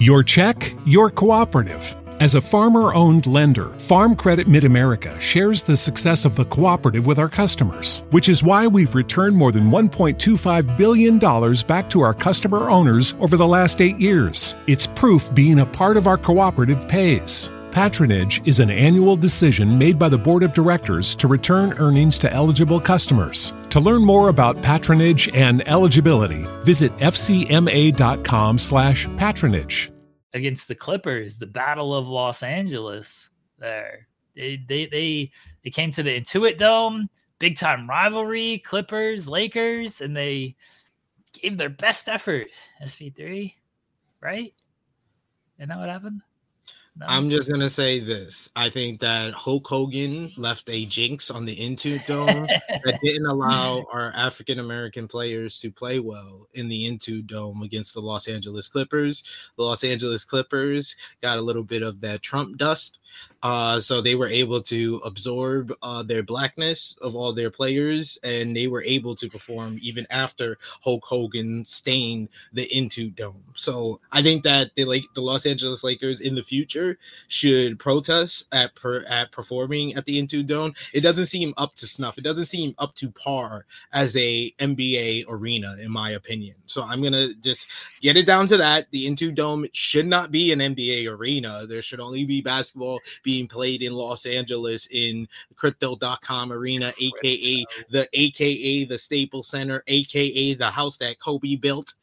Your check, your cooperative. As a farmer-owned lender, Farm Credit Mid-America shares the success of the cooperative with our customers, which is why we've returned more than $1.25 billion back to our customer owners over the last 8 years. It's proof being a part of our cooperative pays. Patronage is an annual decision made by the Board of Directors to return earnings to eligible customers. To learn more about patronage and eligibility, visit fcma.com/patronage. Against the Clippers, the Battle of Los Angeles there. They came to the Intuit Dome, big time rivalry, Clippers, Lakers, and they gave their best effort. SP3, right? Isn't that what happened? No. I'm just going to say this. I think that Hulk Hogan left a jinx on the Intuit Dome that didn't allow our African-American players to play well in the Intuit Dome against the Los Angeles Clippers. The Los Angeles Clippers got a little bit of that Trump dust. So they were able to absorb their blackness of all their players, and they were able to perform even after Hulk Hogan stained the Intuit Dome. So I think that the Los Angeles Lakers in the future should protest at performing at the Intuit Dome. It doesn't seem up to snuff. It doesn't seem up to par as a NBA arena, in my opinion. So I'm going to just get it down to that. The Intuit Dome should not be an NBA arena. There should only be basketball being played in Los Angeles in Crypto.com Arena, aka the Staples Center, aka the house that Kobe built.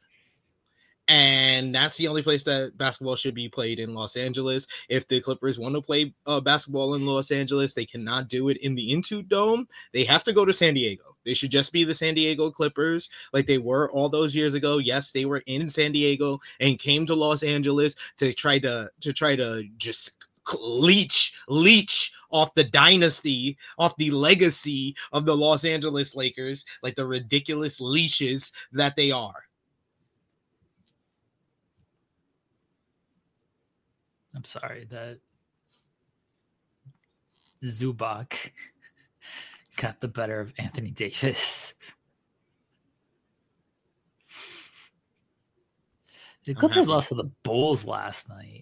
And that's the only place that basketball should be played in Los Angeles. If the Clippers want to play basketball in Los Angeles, they cannot do it in the Intuit Dome. They have to go to San Diego. They should just be the San Diego Clippers like they were all those years ago. Yes, they were in San Diego and came to Los Angeles to try to just leech off the dynasty, off the legacy of the Los Angeles Lakers, like the ridiculous leashes that they are. I'm sorry that Zubac got the better of Anthony Davis. The Clippers lost to the Bulls last night.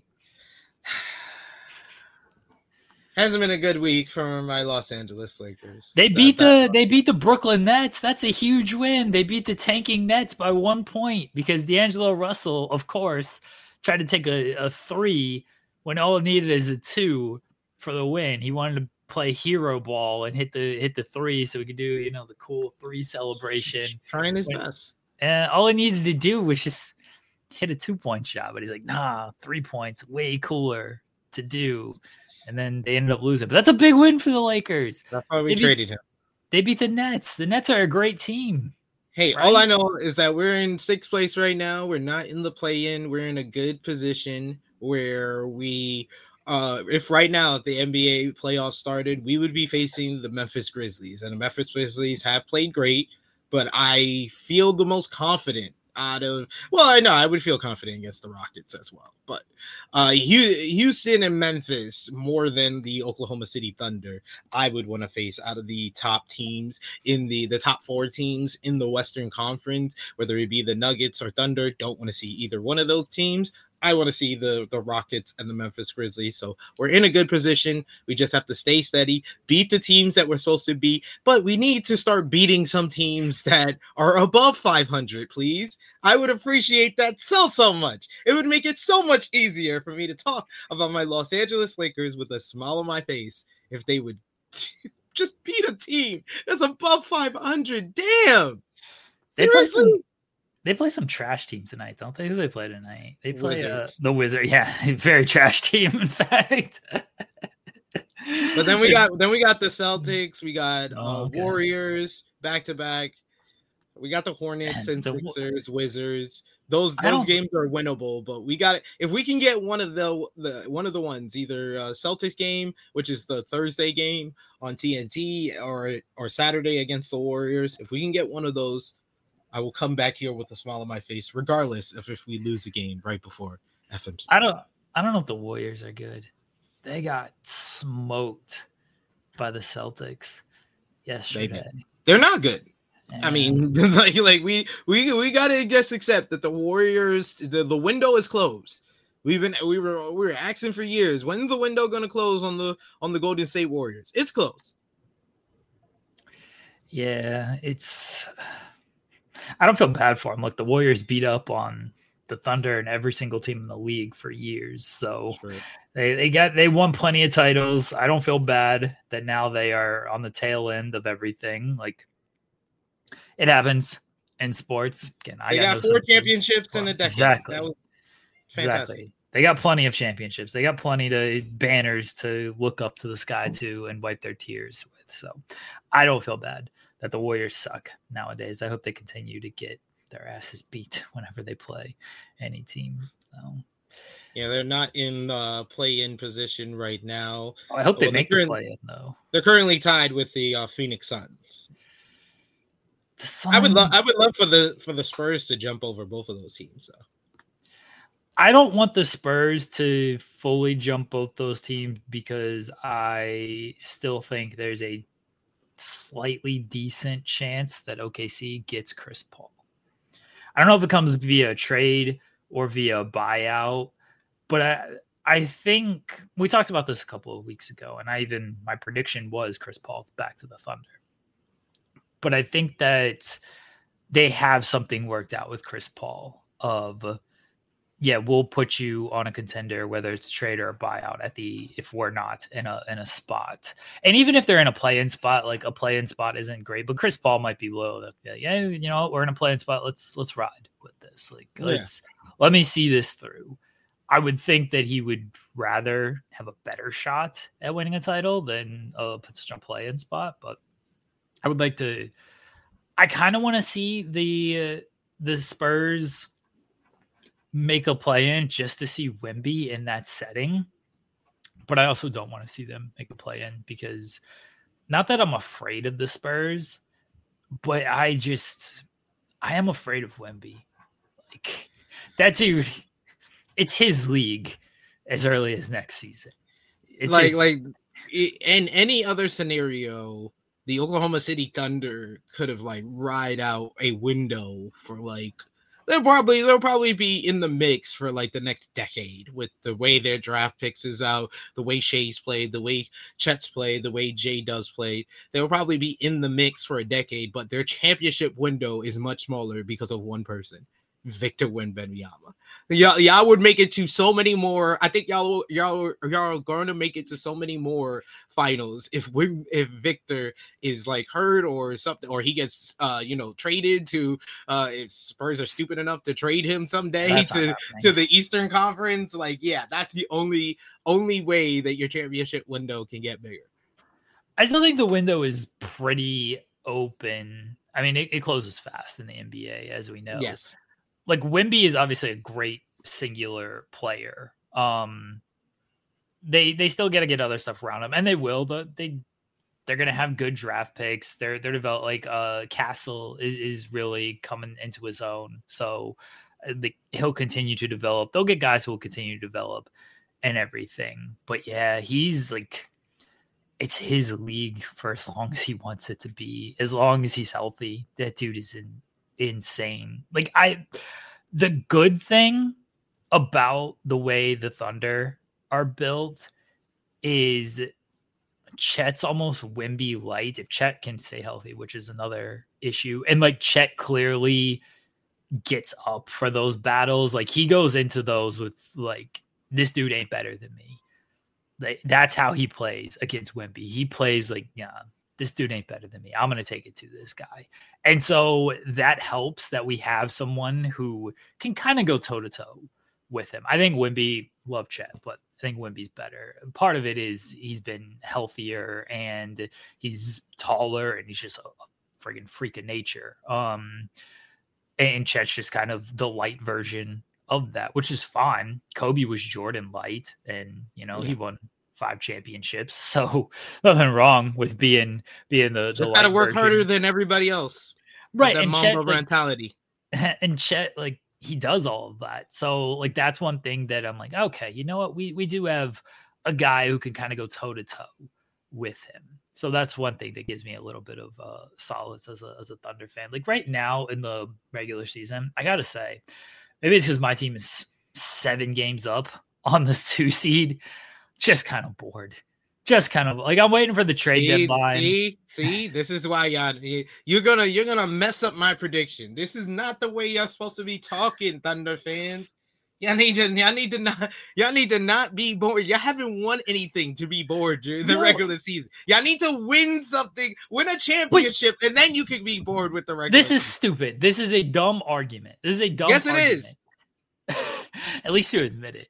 Hasn't been a good week for my Los Angeles Lakers. They beat the Brooklyn Nets. That's a huge win. They beat the tanking Nets by 1 point because D'Angelo Russell, of course, tried to take a three when all it needed is a 2 for the win. He wanted to play hero ball and hit the 3 so we could do, the cool 3 celebration. Trying his best. And all he needed to do was just hit a 2-point shot. But he's like, nah, 3 points, way cooler to do. And then they ended up losing. But that's a big win for the Lakers. That's why we traded him. They beat the Nets. The Nets are a great team. Hey, right? All I know is that we're in 6th place right now. We're not in the play-in. We're in a good position where we if right now if the NBA playoffs started, we would be facing the Memphis Grizzlies, and the Memphis Grizzlies have played great, but I feel the most confident I know I would feel confident against the Rockets as well, but Houston and Memphis more than the Oklahoma City Thunder I would want to face out of the top teams in the top 4 teams in the Western Conference, whether it be the Nuggets or Thunder. Don't want to see either one of those teams. I want to see the Rockets and the Memphis Grizzlies. So we're in a good position. We just have to stay steady, beat the teams that we're supposed to beat, but we need to start beating some teams that are above 500, please. I would appreciate that so much. It would make it so much easier for me to talk about my Los Angeles Lakers with a smile on my face if they would just beat a team that's above 500. Damn. Seriously? They play some trash team tonight, don't they? Who they play tonight? They play the Wizards. Yeah, very trash team, in fact. But then we got the Celtics. We got Warriors back to back. We got the Hornets and Sixers, Wizards. Those games are winnable, but we got it. If we can get one of the ones, either Celtics game, which is the Thursday game on TNT, or Saturday against the Warriors. If we can get one of those, I will come back here with a smile on my face, regardless of if we lose a game right before FMC. I don't know if the Warriors are good. They got smoked by the Celtics yesterday. They're not good. Yeah. I mean, like we gotta just accept that the Warriors, the window is closed. We were asking for years. When's the window gonna close on the Golden State Warriors? It's closed. Yeah, I don't feel bad for them. Look, the Warriors beat up on the Thunder and every single team in the league for years. So they won plenty of titles. I don't feel bad that now they are on the tail end of everything. Like, it happens in sports. Again, they got 4 championships in a decade. Exactly. That was fantastic. Exactly. They got plenty of championships. They got plenty of banners to look up to the sky to and wipe their tears with. So I don't feel bad that the Warriors suck nowadays. I hope they continue to get their asses beat whenever they play any team. Yeah, they're not in play-in position right now. I hope they make the play-in, though. They're currently tied with the Phoenix Suns. The Suns. I would love for the Spurs to jump over both of those teams, though. I don't want the Spurs to fully jump both those teams because I still think there's a slightly decent chance that OKC gets Chris Paul. I don't know if it comes via trade or via buyout, but I think we talked about this a couple of weeks ago, and my prediction was Chris Paul back to the Thunder. But I think that they have something worked out with Chris Paul of, yeah, we'll put you on a contender, whether it's trade or a buyout if we're not in a spot. And even if they're in a play-in spot, like a play-in spot isn't great, but Chris Paul might be low. Yeah, you know, we're in a play-in spot. Let's ride with this. Like, let me see this through. I would think that he would rather have a better shot at winning a title than a potential play-in spot. But I would like to, I kind of want to see the Spurs make a play-in just to see Wemby in that setting. But I also don't want to see them make a play-in because, not that I'm afraid of the Spurs, but I am afraid of Wemby. Like, that dude, it's his league as early as next season. It's in any other scenario, the Oklahoma City Thunder could have ride out a window for they'll probably be in the mix for the next decade with the way their draft picks is out, the way Shea's played, the way Chet's played, the way Jay does play. They'll probably be in the mix for a decade, but their championship window is much smaller because of one person, Victor Wembanyama. Y'all would make it to so many more. I think y'all are going to make it to so many more finals if Victor is hurt or something, or he gets traded to if Spurs are stupid enough to trade him someday to the Eastern Conference. That's the only way that your championship window can get bigger. I still think the window is pretty open. I mean, it closes fast in the NBA, as we know. Yes. Wemby is obviously a great singular player. They still got to get other stuff around him, and they will. They're going to have good draft picks. They're developed. Castle is really coming into his own, so he'll continue to develop. They'll get guys who will continue to develop and everything. But yeah, he's it's his league for as long as he wants it to be, as long as he's healthy. That dude is insane. The good thing about the way the Thunder are built is Chet's almost Wemby light if Chet can stay healthy, which is another issue. And Chet clearly gets up for those battles. He goes into those with this dude ain't better than me. That's how he plays against Wemby. He plays this dude ain't better than me. I'm going to take it to this guy. And so that helps that we have someone who can kind of go toe-to-toe with him. I think Wemby, love Chet, but I think Wemby's better. Part of it is he's been healthier and he's taller and he's just a friggin' freak of nature. And Chet's just kind of the light version of that, which is fine. Kobe was Jordan light and, he won 5 championships, so nothing wrong with being the just gotta work harder than everybody else, right? That and Mamba Chet, mentality, and Chet, he does all of that. So that's one thing that I'm okay, you know what? We do have a guy who can kind of go toe to toe with him. So that's one thing that gives me a little bit of solace as a Thunder fan. Right now in the regular season, I gotta say, maybe it's because my team is 7 games up on this 2 seed. Just kind of bored. Just kind of like I'm waiting for the trade deadline. See, this is why you're gonna mess up my prediction. This is not the way you're supposed to be talking, Thunder fans. Y'all need to not be bored. You haven't won anything to be bored during the regular season. Y'all need to win something, win a championship, and then you can be bored with the regular This is season. stupid. This is a dumb argument. This is a dumb argument. Yes, it is. At least you admit it.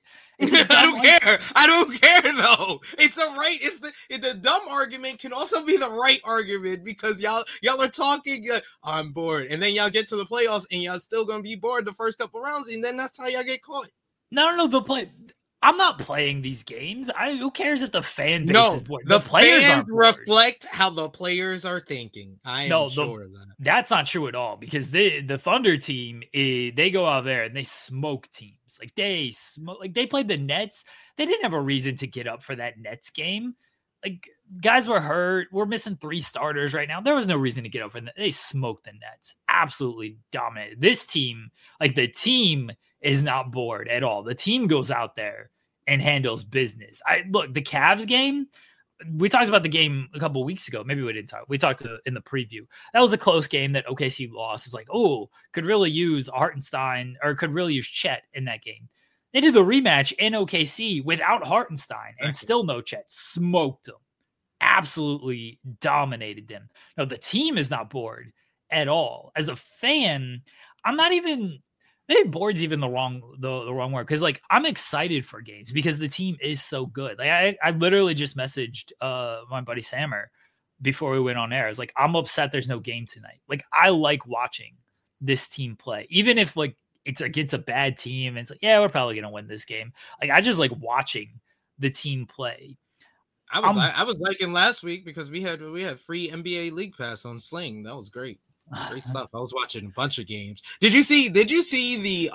I don't care though. It's a right. The dumb argument can also be the right argument because y'all are talking. I'm bored, and then y'all get to the playoffs and y'all still gonna be bored the first couple rounds, and then that's how y'all get caught. No. I'm not playing these games. Who cares if the fan base is bored? The players fans reflect how the players are thinking. I am sure of that. That's not true at all because the Thunder team, they go out there and they smoke teams. Like they played the Nets. They didn't have a reason to get up for that Nets game. Like guys were hurt. We're missing 3 starters right now. There was no reason to get up for that. They smoked the Nets. Absolutely dominated. This team, like the team is not bored at all. The team goes out there and handles business. Look, the Cavs game, we talked about the game a couple of weeks ago. Maybe we didn't talk. We talked in the preview. That was a close game that OKC lost. It's like, could really use Hartenstein or could really use Chet in that game. They did the rematch in OKC without Hartenstein and still no Chet. Smoked them. Absolutely dominated them. No, the team is not bored at all. As a fan, I'm not even... Maybe bored's even the wrong word because like I'm excited for games because the team is so good. Like I literally just messaged my buddy Sammer before we went on air. I was like, I'm upset there's no game tonight. Like I like watching this team play, even if like it's against a bad team. And it's like, yeah, we're probably gonna win this game. Like I just like watching the team play. I was liking last week because we had free NBA League Pass on Sling. That was great. Great stuff. I was watching a bunch of games. Did you see the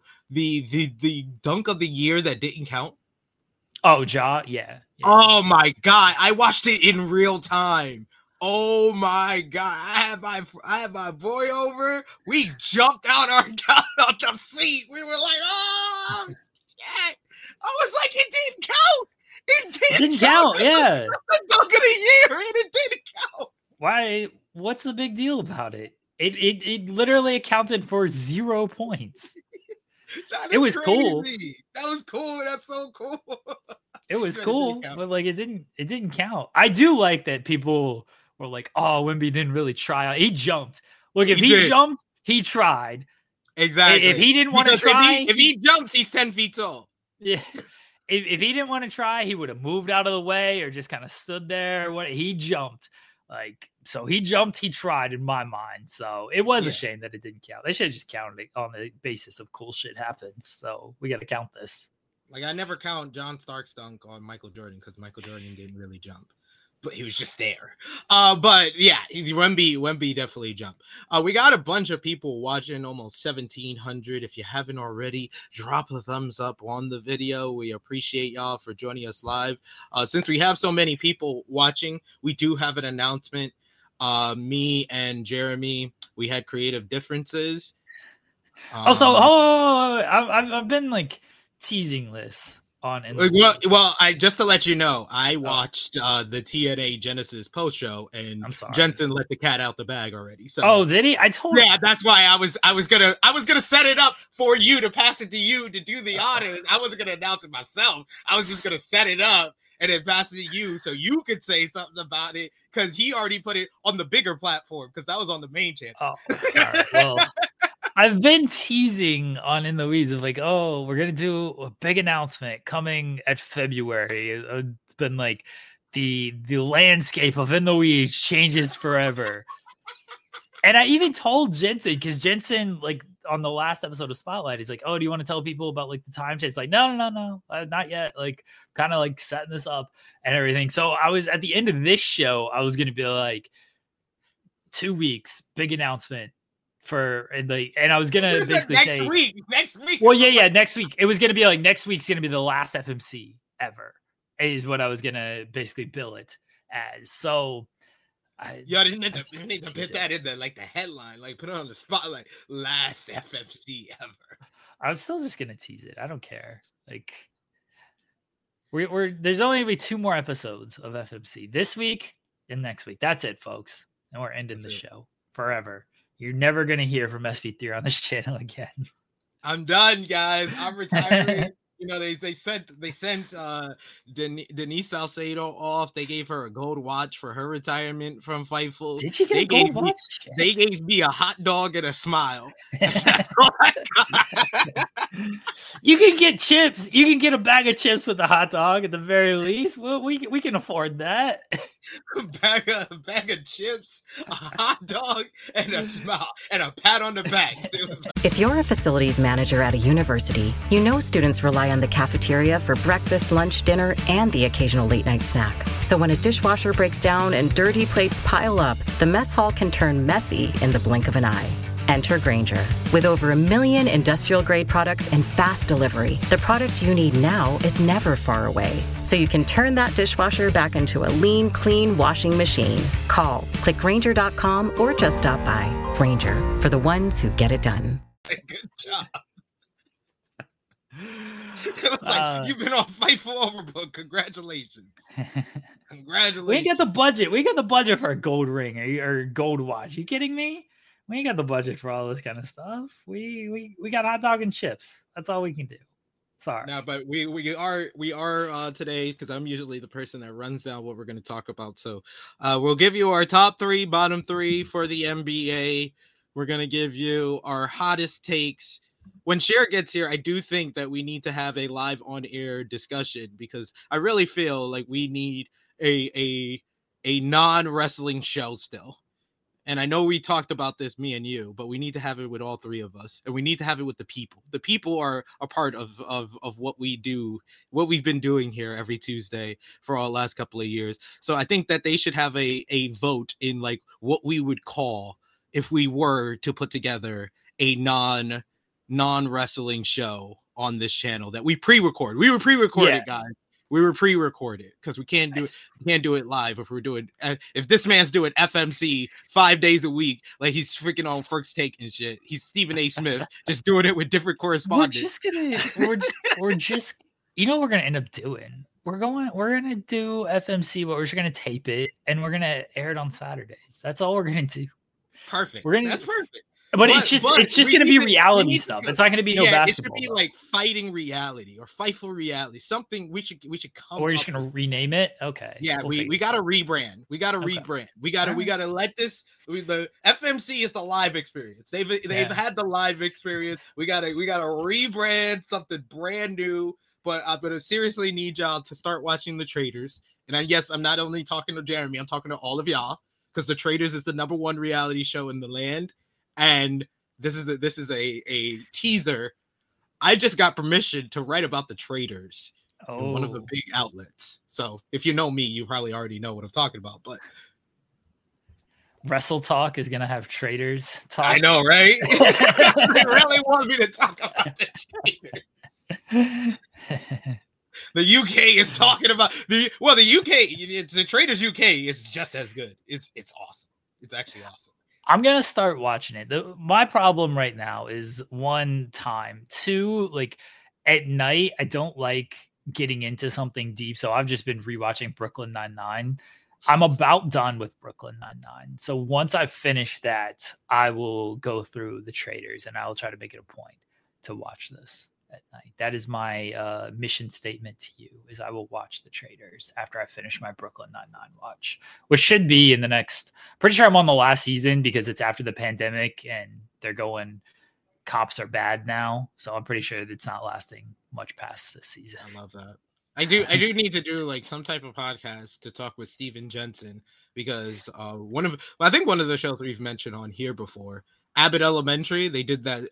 dunk of the year that didn't count? Oh, yeah. Oh my God. I watched it in real time. Oh my God. I had my boy over. We jumped out of the seat. We were like, oh shit. I was like, it didn't count. It didn't count. Yeah. The dunk of the year and it didn't count. Why? What's the big deal about it? It literally accounted for 0 points. It was crazy. Cool. That was cool. That's so cool. It was cool, but like it didn't count. I do like that people were like, "Oh, Wemby didn't really try. He jumped. Look, if he jumped, he tried. Exactly. If he didn't want to try, if he jumps, he's 10 feet tall. Yeah. If he didn't want to try, he would have moved out of the way or just kind of stood there. What he jumped. Like, so he jumped, he tried in my mind. So it was a shame that it didn't count. They should have just counted it on the basis of cool shit happens. So we got to count this. Like, I never count John Stark's dunk on Michael Jordan because Michael Jordan didn't really jump, but he was just there. But yeah, Wemby definitely jumped. We got a bunch of people watching, almost 1,700. If you haven't already, drop a thumbs up on the video. We appreciate y'all for joining us live. Since we have so many people watching, we do have an announcement. Me and Jeremy, we had creative differences. I've been like teasing this on. Well, I just to let you know, I watched the TNA Genesis post show, and Jensen let the cat out the bag already. So, did he? Yeah, that's why I was gonna set it up for you to pass it to you to do the honors. I wasn't gonna announce it myself. I was just gonna set it up and then pass it to you so you could say something about it because he already put it on the bigger platform because that was on the main channel. Oh, all right. Well. I've been teasing on In the Weeds of like, we're going to do a big announcement coming at February. It's been like the landscape of In the Weeds changes forever. And I even told Jensen, because Jensen, like on the last episode of Spotlight, he's like, do you want to tell people about like the time change? It's like, no, not yet. Like kind of like setting this up and everything. So I was at the end of this show, I was going to be like 2 weeks, big announcement. And I was gonna basically say next week. Well, yeah, next week. It was gonna be like next week's gonna be the last FMC ever, is what I was gonna basically bill it as. So, you need to put that in the headline, like put it on the spotlight. Last FMC ever. I'm still just gonna tease it. I don't care. Like we're there's only gonna be 2 more episodes of FMC this week and next week. That's it, folks. And we're ending the show forever. You're never gonna hear from SP3 on this channel again. I'm done, guys. I'm retiring. You know, they sent Denise Salcedo off. They gave her a gold watch for her retirement from Fightful. Did she get a gold watch? They gave me a hot dog and a smile. That's all I got. You can get chips. You can get a bag of chips with a hot dog at the very least. Well, we can afford that. A bag of chips, a hot dog, and a smile, and a pat on the back. If you're a facilities manager at a university, you know students rely on the cafeteria for breakfast, lunch, dinner, and the occasional late night snack. So when a dishwasher breaks down and dirty plates pile up, the mess hall can turn messy in the blink of an eye. Enter Grainger. With over 1 million industrial-grade products and fast delivery, the product you need now is never far away. So you can turn that dishwasher back into a lean, clean washing machine. Call, click Grainger.com, or just stop by. Grainger, for the ones who get it done. Good job. Like, you've been on Fightful Overbook. Congratulations. Congratulations. We ain't got the budget. We got the budget for a gold ring or gold watch. You kidding me? We ain't got the budget for all this kind of stuff. We got hot dog and chips. That's all we can do. Sorry. No, but we are today, because I'm usually the person that runs down what we're going to talk about. So we'll give you our top 3, bottom 3 for the NBA. We're going to give you our hottest takes. When Cher gets here, I do think that we need to have a live on-air discussion, because I really feel like we need a non-wrestling show still. And I know we talked about this, me and you, but we need to have it with all 3 of us, and we need to have it with the people. The people are a part of what we do, what we've been doing here every Tuesday for our last couple of years. So I think that they should have a vote in like what we would call if we were to put together a non-wrestling show on this channel that we pre-record. We were pre-recorded, guys. We were pre-recorded because we can't do it live if we're doing. If this man's doing FMC 5 days a week, like he's freaking on First Take and shit. He's Stephen A. Smith, just doing it with different correspondents. We're just you know what we're gonna end up doing. We're gonna do FMC, but we're just gonna tape it and we're gonna air it on Saturdays. That's all we're gonna do. Perfect. That's perfect. But it's just going to be reality stuff. It's not going to be no basketball. It should be like fighting reality or Fightful reality. Something we should come. Or we're just going to rename it. Okay. Yeah, we got to rebrand. We got to rebrand. We got to let this. The FMC is the live experience. They've had the live experience. We got to rebrand something brand new. But I seriously need y'all to start watching The Traitors. And yes, I'm not only talking to Jeremy. I'm talking to all of y'all, because The Traitors is the #1 reality show in the land. And this is a teaser. I just got permission to write about The Traitors in one of the big outlets. So if you know me, you probably already know what I'm talking about. But Wrestle Talk is gonna have Traitors talk. I know, right? They really want me to talk about The Traitors. The UK is talking about the UK. It's The Traitors UK is just as good. It's awesome. It's actually awesome. I'm going to start watching it. My problem right now is 1, time. 2, like at night, I don't like getting into something deep. So I've just been rewatching Brooklyn Nine-Nine. I'm about done with Brooklyn Nine-Nine. So once I finish that, I will go through The Traitors and I will try to make it a point to watch this at night. That is my mission statement to you, is I will watch The Traitors after I finish my Brooklyn Nine-Nine watch, which should be in the next, pretty sure I'm on the last season because it's after the pandemic and they're going, cops are bad now. So I'm pretty sure it's not lasting much past this season. I love that. I do need to do like some type of podcast to talk with Steven Jensen, because I think one of the shows we've mentioned on here before, Abbott Elementary, they did that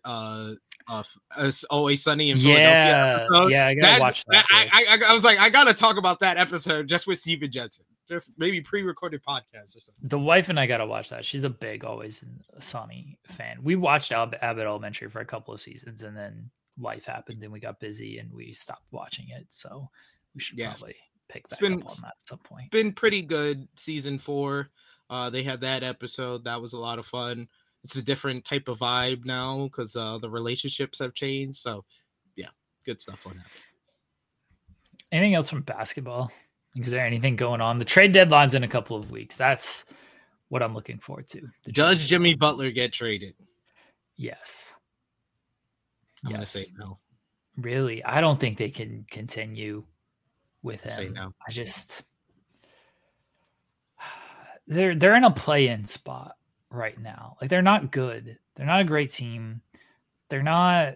Always Sunny in Philadelphia episode. Yeah, I gotta watch that. I was like, I gotta talk about that episode just with Steven Jensen, just maybe pre-recorded podcast or something. The wife and I gotta watch that. She's a big Always Sunny fan. We watched Abbott Elementary for a couple of seasons, and then life happened and we got busy and we stopped watching it. So we should probably pick back up on that at some point. Been pretty good. Season 4, they had that episode that was a lot of fun. it's a different type of vibe now because the relationships have changed. So, yeah, good stuff on that. Anything else from basketball? Is there anything going on? The trade deadline's in a couple of weeks. That's what I'm looking forward to. Does Jimmy Butler get traded? Yes. I'm going to say no. Really? I don't think they can continue with him. Say no. I just they're in a play-in spot right now. Like, they're not good. They're not a great team. They're not.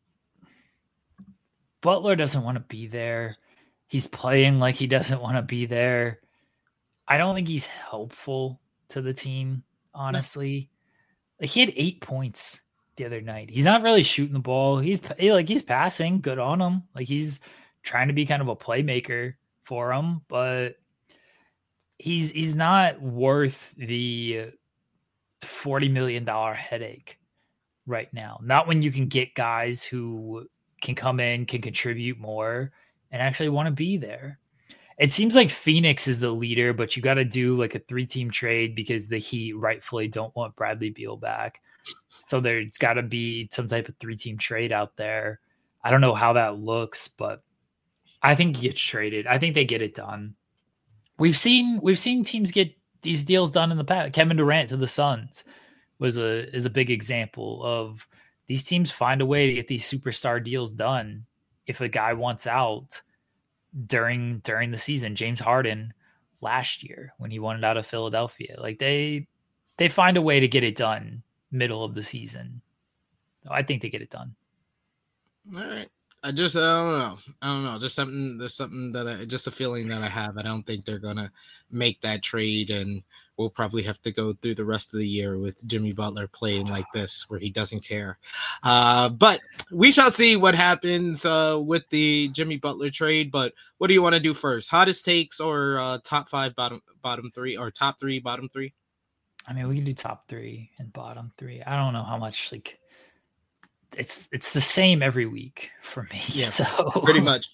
Butler doesn't want to be there. He's playing like he doesn't want to be there. I don't think he's helpful to the team, honestly. No. Like, he had 8 points the other night. He's not really shooting the ball. He's passing, good on him. Like, he's trying to be kind of a playmaker for him, but he's not worth the $40 million headache right now. Not when you can get guys who can come in, can contribute more, and actually want to be there. It seems like Phoenix is the leader, but you got to do like a 3-team trade because the Heat rightfully don't want Bradley Beal back. So there's got to be some type of 3-team trade out there. I don't know how that looks, but I think he gets traded. I think they get it done. We've seen teams get these deals done in the past. Kevin Durant to the Suns is a big example of these teams find a way to get these superstar deals done if a guy wants out during the season. James Harden last year when he wanted out of Philadelphia, like they find a way to get it done middle of the season. I think they get it done. All right. I don't know. There's something that just a feeling that I have. I don't think they're gonna make that trade, and we'll probably have to go through the rest of the year with Jimmy Butler playing like this, where he doesn't care. But we shall see what happens with the Jimmy Butler trade. But what do you want to do first? Hottest takes or top 5, bottom 3, or top 3, bottom 3? I mean, we can do top 3 and bottom 3. I don't know how much like. It's the same every week for me. Yeah, so pretty much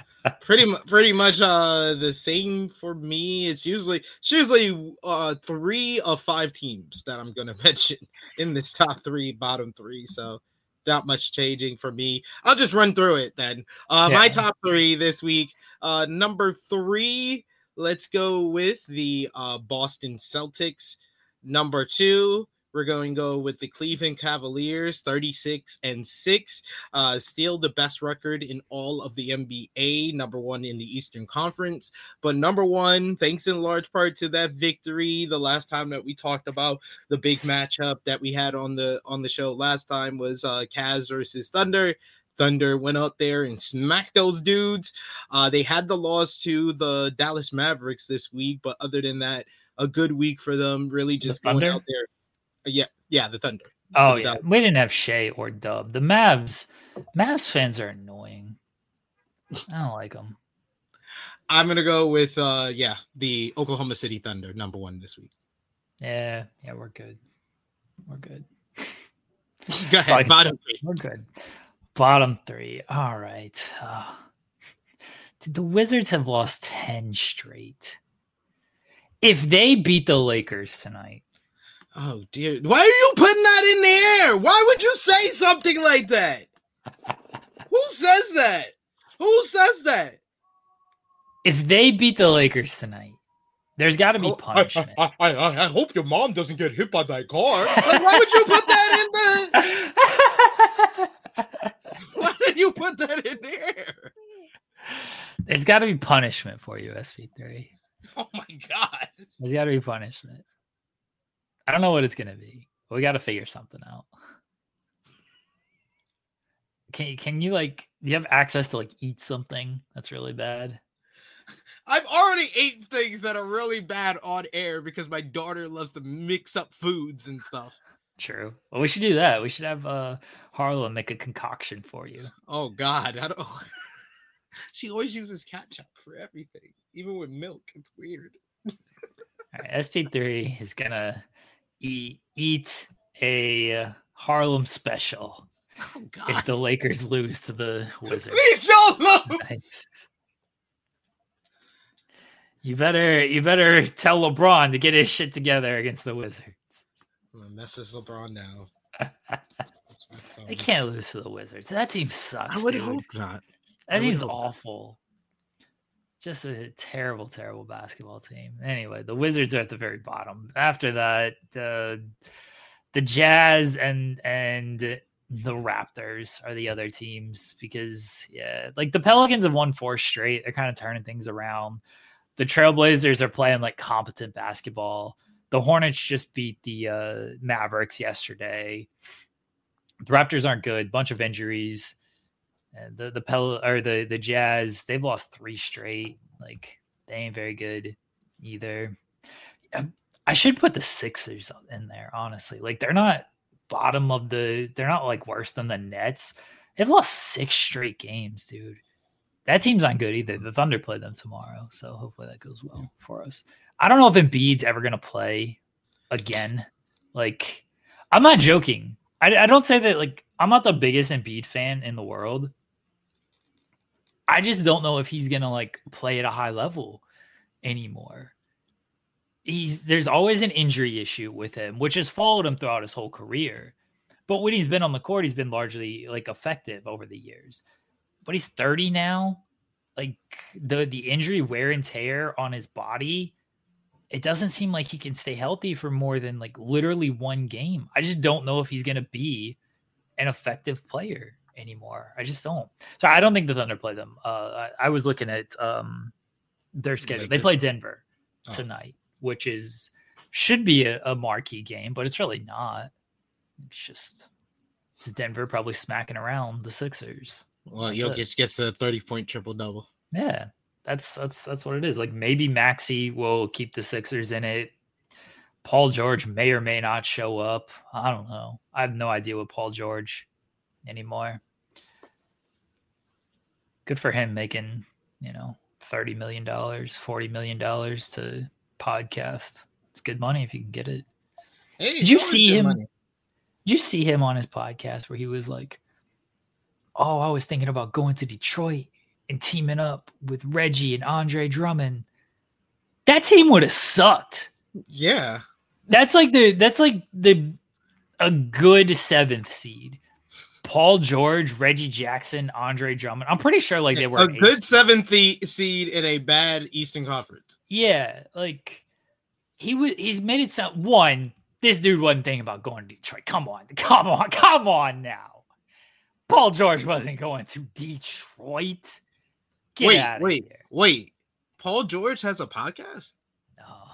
the same for me. It's usually 3 of 5 teams that I'm gonna mention in this top 3, bottom 3. So not much changing for me. I'll just run through it then. My top 3 this week. Number 3, let's go with the Boston Celtics. Number 2. We're going to go with the Cleveland Cavaliers, 36-6, still the best record in all of the NBA, number 1 in the Eastern Conference. But number 1, thanks in large part to that victory, the last time that we talked about the big matchup that we had on the show last time was Cavs versus Thunder. Thunder went out there and smacked those dudes. They had the loss to the Dallas Mavericks this week, but other than that, a good week for them. Really just going out there. Yeah, the Thunder. Oh, yeah. We didn't have Shea or Dub. The Mavs fans are annoying. I don't like them. I'm going to go with, the Oklahoma City Thunder, number 1 this week. Yeah, we're good. We're good. Go ahead, bottom 3. We're good. Bottom 3. All right. The Wizards have lost 10 straight. If they beat the Lakers tonight, oh, dear. Why are you putting that in the air? Why would you say something like that? Who says that? Who says that? If they beat the Lakers tonight, there's got to be punishment. I hope your mom doesn't get hit by that car. Like, why would you put that in there? Why did you put that in there? There's got to be punishment for you, SV3. Oh, my God. There's got to be punishment. I don't know what it's going to be. But we got to figure something out. Can you do you have access to eat something that's really bad? I've already ate things that are really bad on air because my daughter loves to mix up foods and stuff. True. Well, we should do that. We should have Harlan make a concoction for you. Oh, God. I don't. She always uses ketchup for everything, even with milk. It's weird. All right, SP3 is going to eat a Harlem special. Oh, God. If the Lakers lose to the Wizards. Please don't lose. Nice. You better tell LeBron to get his shit together against the Wizards. I'm gonna message LeBron now. They can't lose to the Wizards. That team sucks. I would dude. hope not. That team's awful. Just a terrible, terrible basketball team. Anyway, the Wizards are at the very bottom. After that, the Jazz and the Raptors are the other teams because, like the Pelicans have won 4 straight. They're kind of turning things around. The Trailblazers are playing like competent basketball. The Hornets just beat the Mavericks yesterday. The Raptors aren't good. Bunch of injuries. And the Jazz, they've lost 3 straight. Like they ain't very good either. I should put the Sixers in there, honestly. Like they're not they're not like worse than the Nets. They've lost 6 straight games, dude. That team's not good either. The Thunder play them tomorrow, so hopefully that goes well for us. I don't know if Embiid's ever gonna play again. Like, I'm not joking. I don't say that like I'm not the biggest Embiid fan in the world. I just don't know if he's gonna like play at a high level anymore. There's always an injury issue with him, which has followed him throughout his whole career. But when he's been on the court, he's been largely like effective over the years. But he's 30 now. Like the injury wear and tear on his body, it doesn't seem like he can stay healthy for more than like literally 1 game. I just don't know if he's going to be an effective player anymore. I just don't. So I don't think the Thunder play them. I was looking at their schedule. They play Denver tonight, which should be a marquee game, but it's really not. It's Denver probably smacking around the Sixers. Well, Jokic gets a 30-point triple-double. Yeah. That's what it is. Like maybe Maxey will keep the Sixers in it. Paul George may or may not show up. I don't know. I have no idea with Paul George anymore. Good for him making, $30 million, $40 million to podcast. It's good money if you can get it. Hey, Did you see him? Did you see him on his podcast where he was like, "Oh, I was thinking about going to Detroit and teaming up with Reggie and Andre Drummond." That team would have sucked. Yeah. That's like a good 7th seed. Paul George, Reggie Jackson, Andre Drummond. I'm pretty sure like they were a good 7th seed in a bad Eastern Conference. Yeah, like he's made it sound one. This dude wasn't thinking about going to Detroit. Come on now. Paul George wasn't going to Detroit. Get out of here. Wait. Paul George has a podcast? Oh.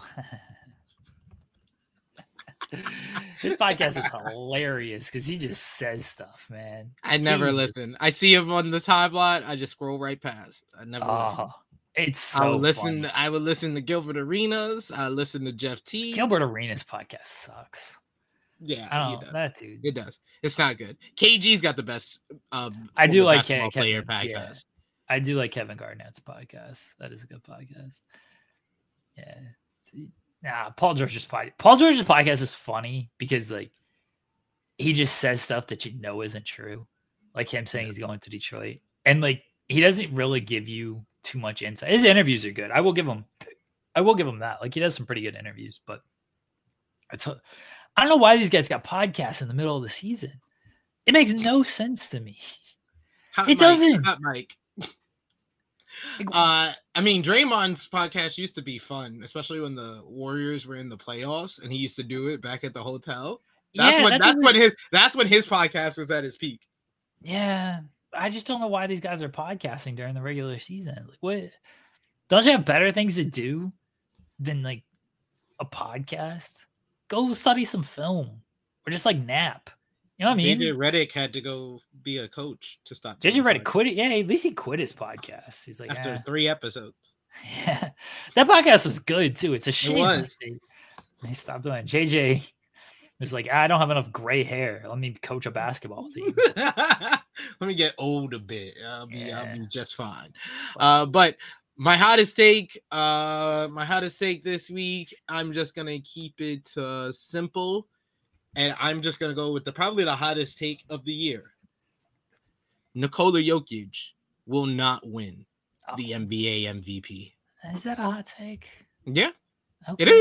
His podcast is hilarious because he just says stuff, man. I never listen. I see him on the timeline. I just scroll right past. I never listen. It's so funny. I would listen to Gilbert Arenas. I listen to Jeff T. Gilbert Arenas podcast sucks. Yeah, I don't know that dude. It does. It's not good. KG's got the best. I do like Kevin player podcast. Yeah. I do like Kevin Garnett's podcast. That is a good podcast. Yeah. Paul George's podcast is funny because like he just says stuff that you know isn't true, like him saying he's going to Detroit, and like he doesn't really give you too much insight. His interviews are good. I will give him that. Like he does some pretty good interviews, but I don't know why these guys got podcasts in the middle of the season. It makes no sense to me. Doesn't. Hot Mike. I mean, Draymond's podcast used to be fun, especially when the Warriors were in the playoffs, and he used to do it back at the hotel. That's when his podcast was at its peak. Yeah, I just don't know why these guys are podcasting during the regular season. Like, what? Don't you have better things to do than like a podcast? Go study some film or just like nap. You know what I mean? JJ Redick had to go be a coach to stop. JJ Redick quit it. Yeah, at least he quit his podcast. He's like, after 3 episodes. Yeah, that podcast was good too. It's a shame. It was. They stopped doing it. JJ was like, I don't have enough gray hair. Let me coach a basketball team. Let me get old a bit. I'll be just fine. But my hottest take this week, I'm just gonna keep it simple. And I'm just going to go with probably the hottest take of the year. Nikola Jokic will not win the NBA MVP. Is that a hot take? Yeah, okay. It is.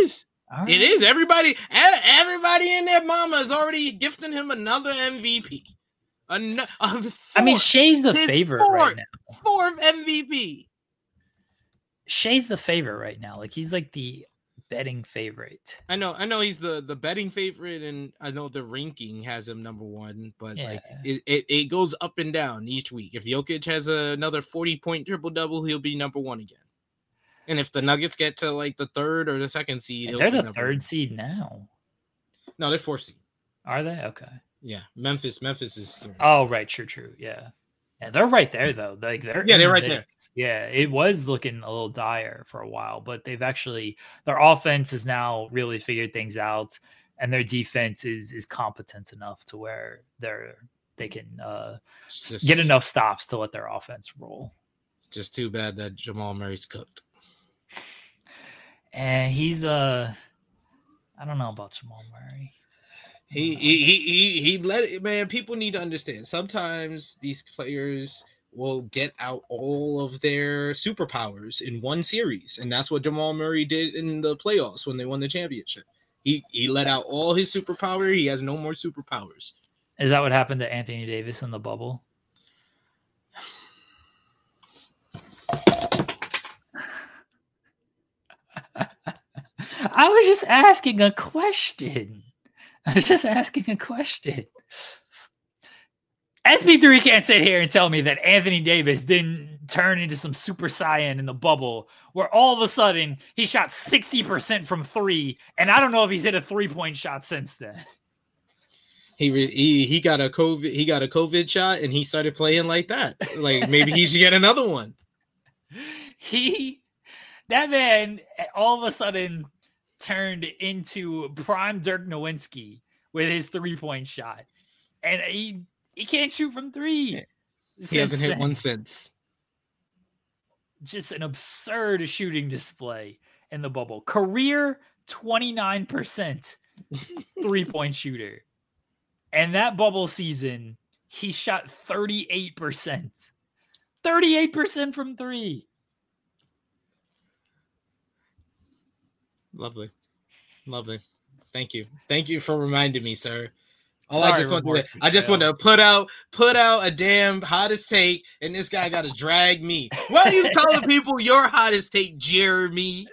All It is. Everybody and their mama is already gifting him another MVP. I mean, Shea's the favorite right now. Fourth MVP. Shea's the favorite right now. Like, he's like the betting favorite. I know he's the betting favorite, and I know the ranking has him number one, but like it goes up and down each week. If Jokic has another 40-point triple-double, he'll be number one again. And if the Nuggets get to like the third or the second seed, they're the third seed now. No, they're fourth seed. Are they? Okay. Yeah, Memphis is third. Oh, right, true. Yeah, they're right there though. Like they're right there. Yeah, it was looking a little dire for a while, but they've actually their offense has now really figured things out, and their defense is competent enough to where they can get enough stops to let their offense roll. Just too bad that Jamal Murray's cooked. And he's I don't know about Jamal Murray. He let it, man. People need to understand. Sometimes these players will get out all of their superpowers in one series, and that's what Jamal Murray did in the playoffs when they won the championship. He let out all his superpower. He has no more superpowers. Is that what happened to Anthony Davis in the bubble? I was just asking a question. SB3 can't sit here and tell me that Anthony Davis didn't turn into some Super Saiyan in the bubble where all of a sudden he shot 60% from three, and I don't know if he's hit a 3-point shot since then. He got a COVID shot and he started playing like that. Like maybe he should get another one. That man all of a sudden turned into prime Dirk Nowitzki with his 3-point shot, and he can't shoot from three. He hasn't hit one since. Just an absurd shooting display in the bubble. Career 29% 3-point shooter, and that bubble season he shot 38%. 38% from three. Lovely. Thank you for reminding me, sir. I just want to put out a damn hottest take, and this guy got to drag me. Why are you telling people your hottest take, Jeremy?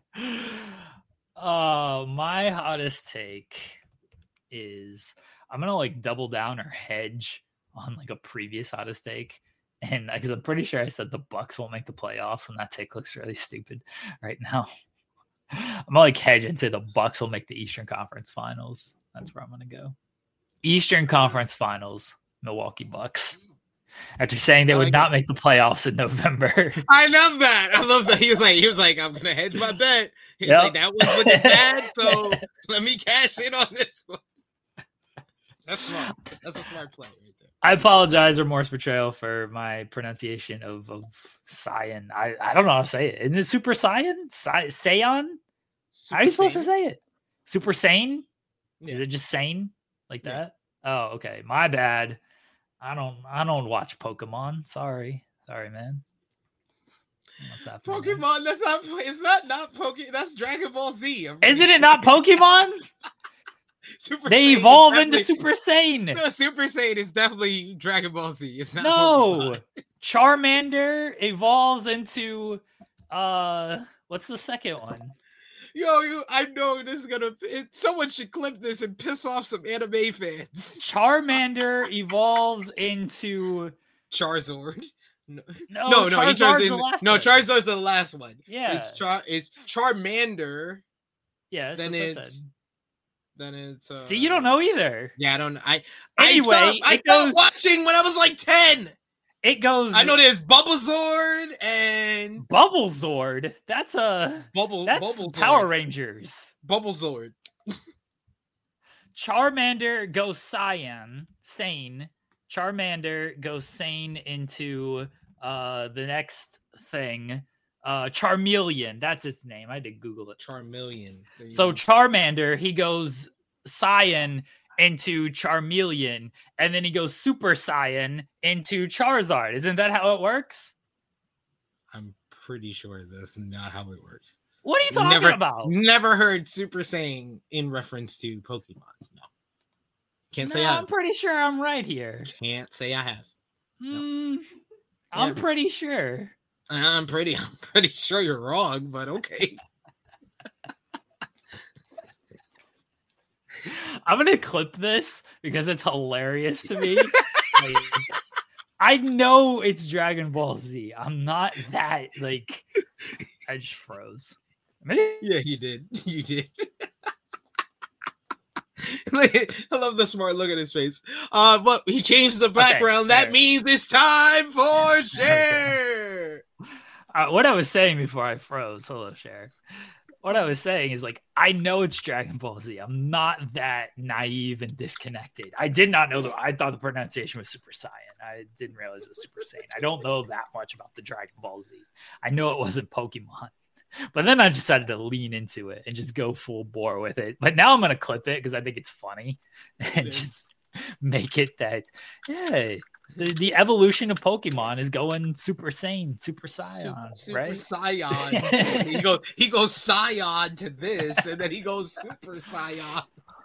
My hottest take is I'm gonna like double down or hedge on like a previous hottest take, and because I'm pretty sure I said the Bucks won't make the playoffs, and that take looks really stupid right now. I'm gonna like hedge and say the Bucks will make the Eastern Conference Finals. That's where I'm gonna go. Eastern Conference Finals, Milwaukee Bucks. After saying they would not make the playoffs in November. I love that. He was like, I'm gonna hedge my bet. He's like, that was looking bad, so let me cash in on this one. That's smart. That's a smart play right there. I apologize, Remorse Betrayal, for my pronunciation of Saiyan. I don't know how to say it. Isn't it Super Saiyan? Saiyan? How are you supposed to say it? Super Saiyan? Yeah. Is it just Saiyan like that? Oh, okay. My bad. I don't watch Pokemon. Sorry, man. What's happening? Pokemon? It's not Pokemon. That's Dragon Ball Z. Isn't it not Pokemon? They evolve into Super Saiyan. No, Super Saiyan is definitely Dragon Ball Z. It's not. No, Pokemon. Charmander evolves into what's the second one? I know this is gonna. Someone should clip this and piss off some anime fans. Charmander evolves into Charizard. No, Charizard's the last one. Yeah, it's Charmander. Yes, then it's. See, you don't know either. Yeah, I don't. I stopped watching when I was like 10. It goes. I know there's Bulbasaur and Bulbasaur. That's Bulbasaur. Power Rangers. Bulbasaur. Charmander goes sane. Charmander goes sane into the next thing. Charmeleon. That's its name. I did Google it. Charmeleon. So Charmander, he goes Saiyan into Charmeleon, and then he goes Super Saiyan into Charizard. Isn't that how it works? I'm pretty sure that's not how it works. What are you talking about? Never heard Super Saiyan in reference to Pokemon. No. Can't say I have. I'm pretty sure I'm right here. Can't say I have. I'm pretty sure. I'm pretty sure you're wrong, but okay. I'm gonna clip this because it's hilarious to me. Like, I know it's Dragon Ball Z. I'm not that like. I just froze. Yeah, you did. You did. I love the smart look at his face. But he changed the background. Okay, that means it's time for Cher. What I was saying before I froze. Hello, Cher. What I was saying is, like, I know it's Dragon Ball Z. I'm not that naive and disconnected. I did not know I thought the pronunciation was Super Saiyan. I didn't realize it was Super Saiyan. I don't know that much about the Dragon Ball Z. I know it wasn't Pokemon. But then I decided to lean into it and just go full bore with it. But now I'm going to clip it because I think it's funny and just make it that, yeah, the evolution of Pokemon is going Super Saiyan, Super Saiyan, Super right? Saiyan. he goes Saiyan to this, and then he goes Super Saiyan.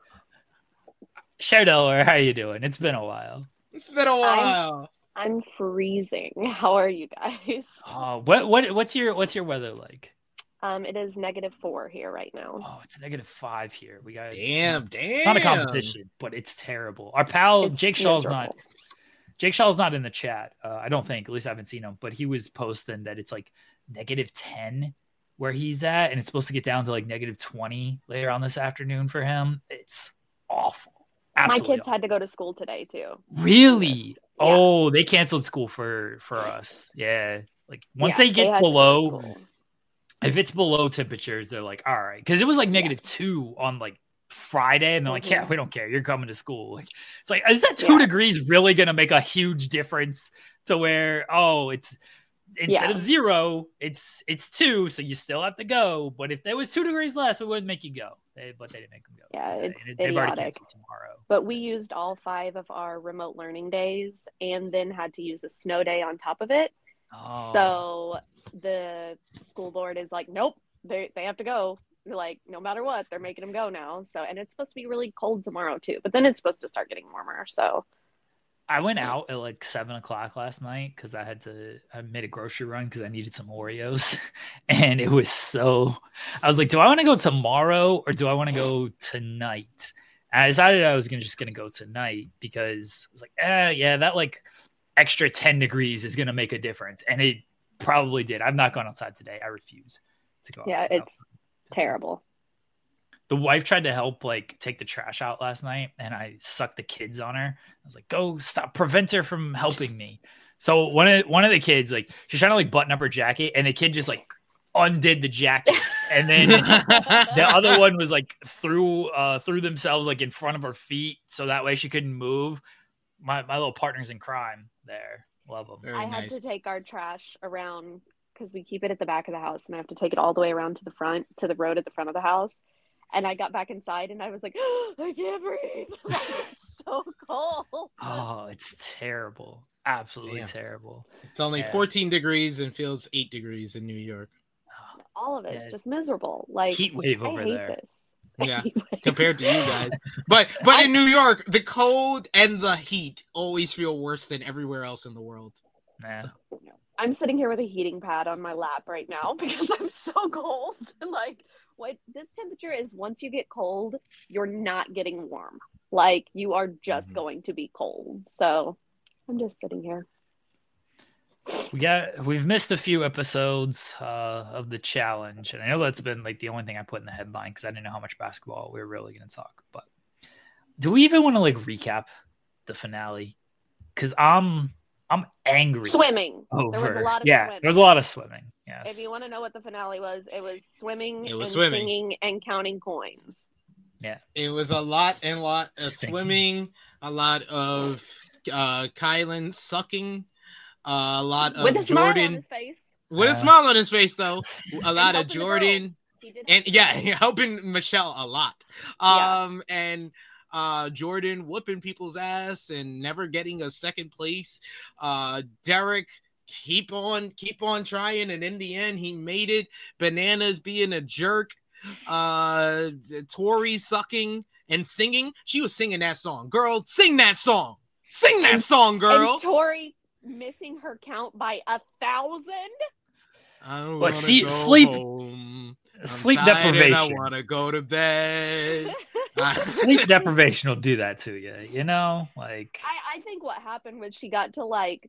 Cher Delaware, how you doing? It's been a while. It's been a while. I'm freezing. How are you guys? What's your weather like? It is -4 here right now. Oh, it's -5 here. We got damn. It's not a competition, but it's terrible. Our pal Jake Shaw's not in the chat. I don't think. At least I haven't seen him. But he was posting that it's like -10 where he's at, and it's supposed to get down to like -20 later on this afternoon for him. It's awful. Absolutely My kids awful. had to go to school today too. Really? Yeah. Oh, they canceled school for us. Yeah. Like once they get below. If it's below temperatures, they're like, all right. Because it was like -2 on like Friday. And they're like, yeah, we don't care. You're coming to school. Like, it's like, is that 2 degrees really going to make a huge difference to where, it's instead of 0, it's 2. So you still have to go. But if there was 2 degrees less, we wouldn't make you go. But they didn't make them go. Yeah, today. it's They've already canceled tomorrow. But we used all 5 of our remote learning days and then had to use a snow day on top of it. Oh. So the school board is like, nope, they have to go. They're like, no matter what, they're making them go now. So, and it's supposed to be really cold tomorrow too, but then it's supposed to start getting warmer. So I went out at like 7:00 last night because I made a grocery run because I needed some Oreos. And it was I was like, do I want to go tomorrow or do I want to go tonight? And I decided I was just going to go tonight because I was like, yeah, that like extra 10 degrees is going to make a difference. And it probably did. I've not gone outside today. I refuse to go. Yeah, it's terrible. The wife tried to help like take the trash out last night and I sucked the kids on her. I was like, go stop, prevent her from helping me. So one of the kids, like she's trying to like button up her jacket and the kid just like undid the jacket. And then the other one was like threw themselves like in front of her feet. So that way she couldn't move. My little partners in crime there. Love them. I had to take our trash around because we keep it at the back of the house and I have to take it all the way around to the front, to the road at the front of the house. And I got back inside and I was like, I can't breathe. Like, it's so cold. Oh, it's terrible. Absolutely terrible. It's only 14 degrees and feels 8 degrees in New York. All of it's just miserable. Like heat wave over there. This. Yeah, compared to you guys. But in New York, the cold and the heat always feel worse than everywhere else in the world. Yeah. I'm sitting here with a heating pad on my lap right now because I'm so cold. Like, what this temperature is, once you get cold, you're not getting warm. Like, you are just going to be cold. So I'm just sitting here. We've missed a few episodes of the challenge, and I know that's been like the only thing I put in the headline because I didn't know how much basketball we were really going to talk. But do we even want to like recap the finale? Because I'm angry. Swimming. There was a lot of swimming. There was a lot of swimming. Yes. If you want to know what the finale was, it was swimming, swimming. Singing, and counting coins. Yeah. It was a lot of swimming, a lot of Kylan sucking, a lot of with a smile Jordan on his face. With a smile on his face, though. A lot of Jordan. And helping Michelle a lot. And Jordan whooping people's ass and never getting a second place. Derek keep on trying, and in the end, he made it. Bananas being a jerk, Tori sucking and singing. She was singing that song, girl. Sing that song. Sing that song, girl. And Tori missing her count by 1,000. I don't What, wanna go sleep home. I'm sleep tired and deprivation. I want to go to bed. Sleep deprivation will do that to you, you know? Like, I think what happened was she got to like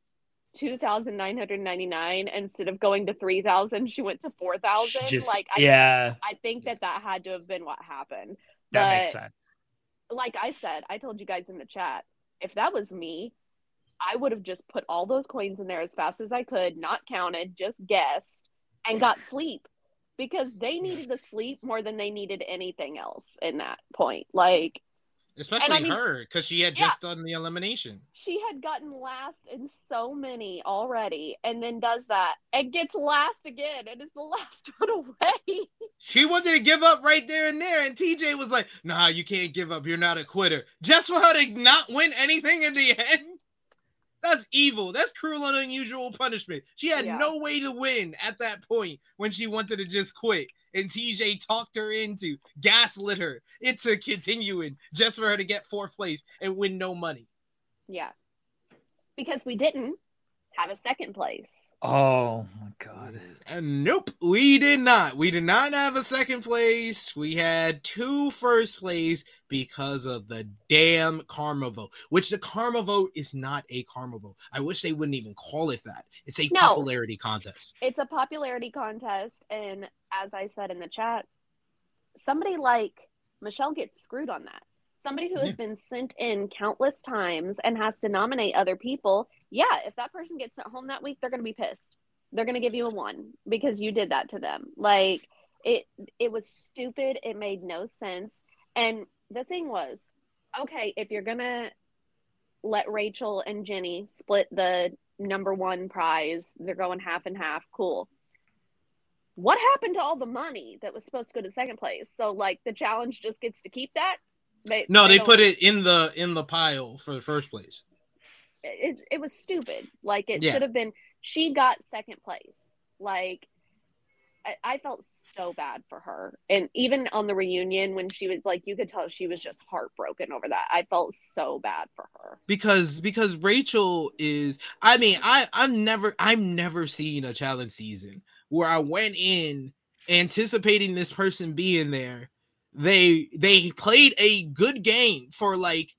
2,999 instead of going to 3,000. She went to 4,000. just, Like, yeah, I think that had to have been what happened. that But makes sense. like I said, I told you guys in the chat, if that was me, I would have just put all those coins in there as fast as I could, not counted, just guessed, and got sleep, because they needed the sleep more than they needed anything else in that point. Like, Especially her, because she had just done the elimination. she had gotten last in so many already, and then does that and gets last again, and is the last one away. She wanted to give up right there and there, and TJ was like, nah, you can't give up. You're not a quitter. Just for her to not win anything in the end? That's evil. That's cruel and unusual punishment. She had no way to win at that point when she wanted to just quit. And TJ talked her into, gaslit her into continuing just for her to get fourth place and win no money. Yeah. Because we didn't have a second place. Oh my God. And nope, we did not. We did not have a second place. We had 2 first place because of the damn karma vote, which the karma vote is not a karma vote. I wish they wouldn't even call it that. It's a popularity contest. It's a popularity contest. And as I said in the chat, somebody like Michelle gets screwed on that. Somebody who has been sent in countless times and has to nominate other people. Yeah, if that person gets sent home that week, they're going to be pissed. They're going to give you a 1 because you did that to them. Like, it was stupid. It made no sense. And the thing was, okay, if you're going to let Rachel and Jenny split the number 1 prize, they're going half and half. Cool. What happened to all the money that was supposed to go to second place? So, like, the challenge just gets to keep that? They put it in the pile for the first place. It was stupid. Like, it should have been, she got second place. Like, I felt so bad for her. And even on the reunion when she was like, you could tell she was just heartbroken over that. I felt so bad for her. Because Rachel is, I mean, I've never seen a challenge season where I went in anticipating this person being there. They played a good game for like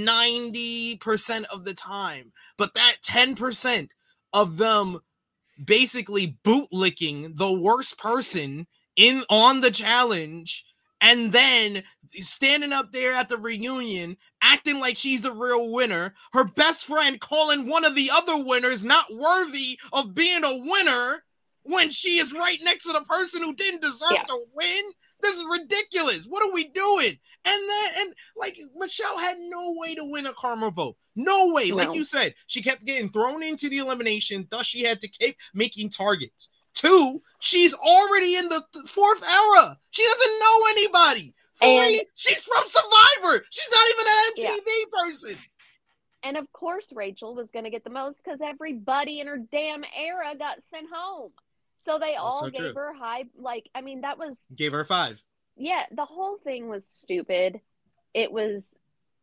90% of the time, but that 10% of them basically bootlicking the worst person on the challenge, and then standing up there at the reunion acting like she's a real winner, her best friend calling one of the other winners not worthy of being a winner when she is right next to the person who didn't deserve to win. This is ridiculous. What are we doing? And like, Michelle had no way to win a karma vote. No way. No. Like you said, she kept getting thrown into the elimination. Thus, she had to keep making targets. 2, she's already in the 4th era. She doesn't know anybody. 3, she's from Survivor. She's not even an MTV person. And of course, Rachel was going to get the most because everybody in her damn era got sent home. So they all gave her high, like, I mean, that was... Gave her 5. Yeah, the whole thing was stupid. It was...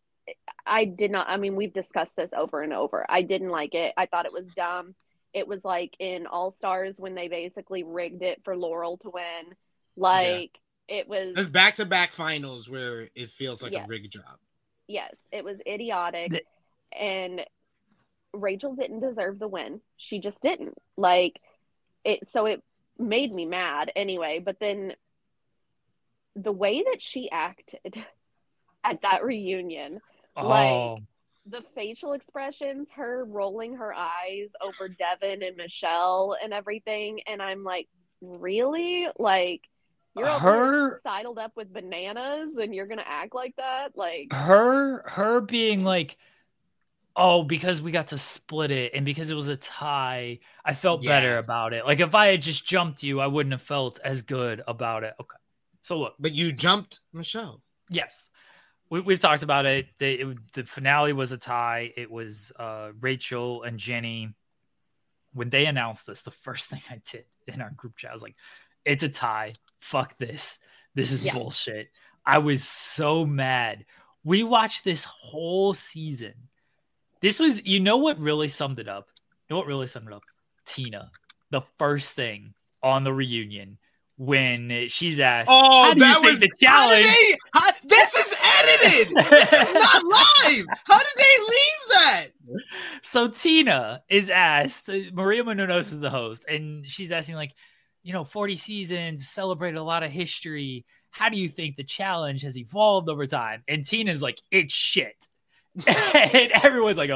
we've discussed this over and over. I didn't like it. I thought it was dumb. It was like in All-Stars when they basically rigged it for Laurel to win. Like, it was... There's back-to-back finals where it feels like a rigged job. Yes, it was idiotic. And Rachel didn't deserve the win. She just didn't. Like... So it made me mad anyway, but then the way that she acted at that reunion, like the facial expressions, her rolling her eyes over Devin and Michelle and everything, and I'm like, really? Like, you're over sidled up with bananas and you're gonna act like that? Like, her being like, oh, because we got to split it and because it was a tie, I felt better about it. Like, if I had just jumped you, I wouldn't have felt as good about it. Okay. So look. But you jumped Michelle. Yes. We've talked about it. The finale was a tie. It was Rachel and Jenny when they announced this, the first thing I did in our group chat, I was like, it's a tie. Fuck this. This is bullshit. I was so mad. We watched this whole season. This was, you know what really summed it up? Tina, the first thing on the reunion when she's asked, how do you think the challenge? This is edited. This is not live. How did they leave that? So Tina is asked, Maria Menounos is the host, and she's asking, like, 40 seasons, celebrated a lot of history. How do you think the challenge has evolved over time? And Tina's like, it's shit. And everyone's like,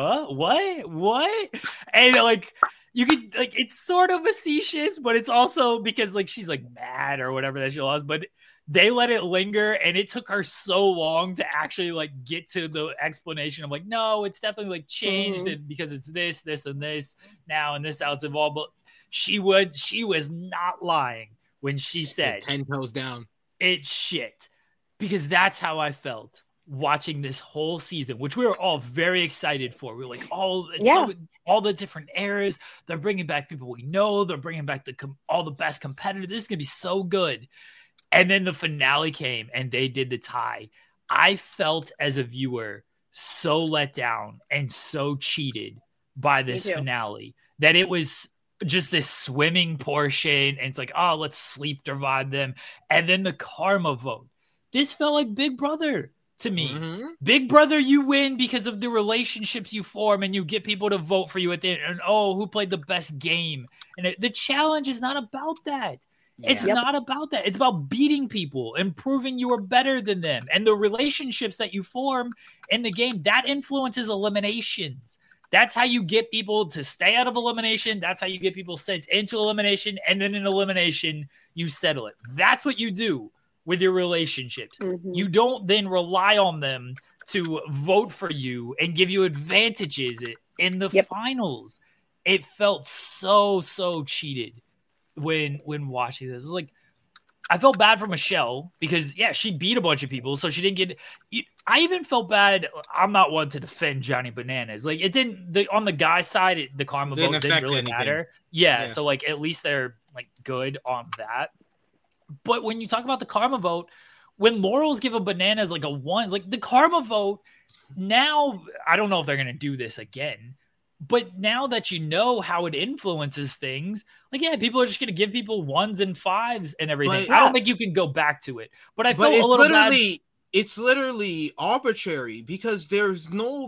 what? And like, you could, like, it's sort of facetious, but it's also because, like, she's like mad or whatever that she lost, but they let it linger, and it took her so long to actually like get to the explanation of like, no, it's definitely like changed it because it's this and this now, and this how it's involved. But she was not lying when she said 10 toes down. It's shit, because that's how I felt watching this whole season, which we were all very excited for. We were like, all the different eras. They're bringing back people we know. They're bringing back all the best competitors. This is gonna be so good. And then the finale came, and they did the tie. I felt as a viewer so let down and so cheated by this finale that it was just this swimming portion, and it's like, oh, let's sleep divide them. And then the karma vote. This felt like Big Brother to me. Big Brother, you win because of the relationships you form, and you get people to vote for you at the end. And who played the best game? And the challenge is not about that. It's not about that. It's about beating people and proving you are better than them. And the relationships that you form in the game, that influences eliminations. That's how you get people to stay out of elimination. That's how you get people sent into elimination. And then in elimination, you settle it. That's what you do with your relationships. You don't then rely on them to vote for you and give you advantages in the finals. It felt so cheated when watching this. It's like, I felt bad for Michelle because she beat a bunch of people, so she didn't get. I even felt bad. I'm not one to defend Johnny Bananas. Like, it didn't. On the guy side, the karma vote didn't really matter. Yeah, so like at least they're like good on that. But when you talk about the karma vote, when Laurel's give a Bananas like a 1, it's like the karma vote. Now I don't know if they're gonna do this again. But now that you know how it influences things, like, people are just going to give people 1s and 5s and everything. I don't think you can go back to it. But I felt a little bad. It's literally arbitrary because there's no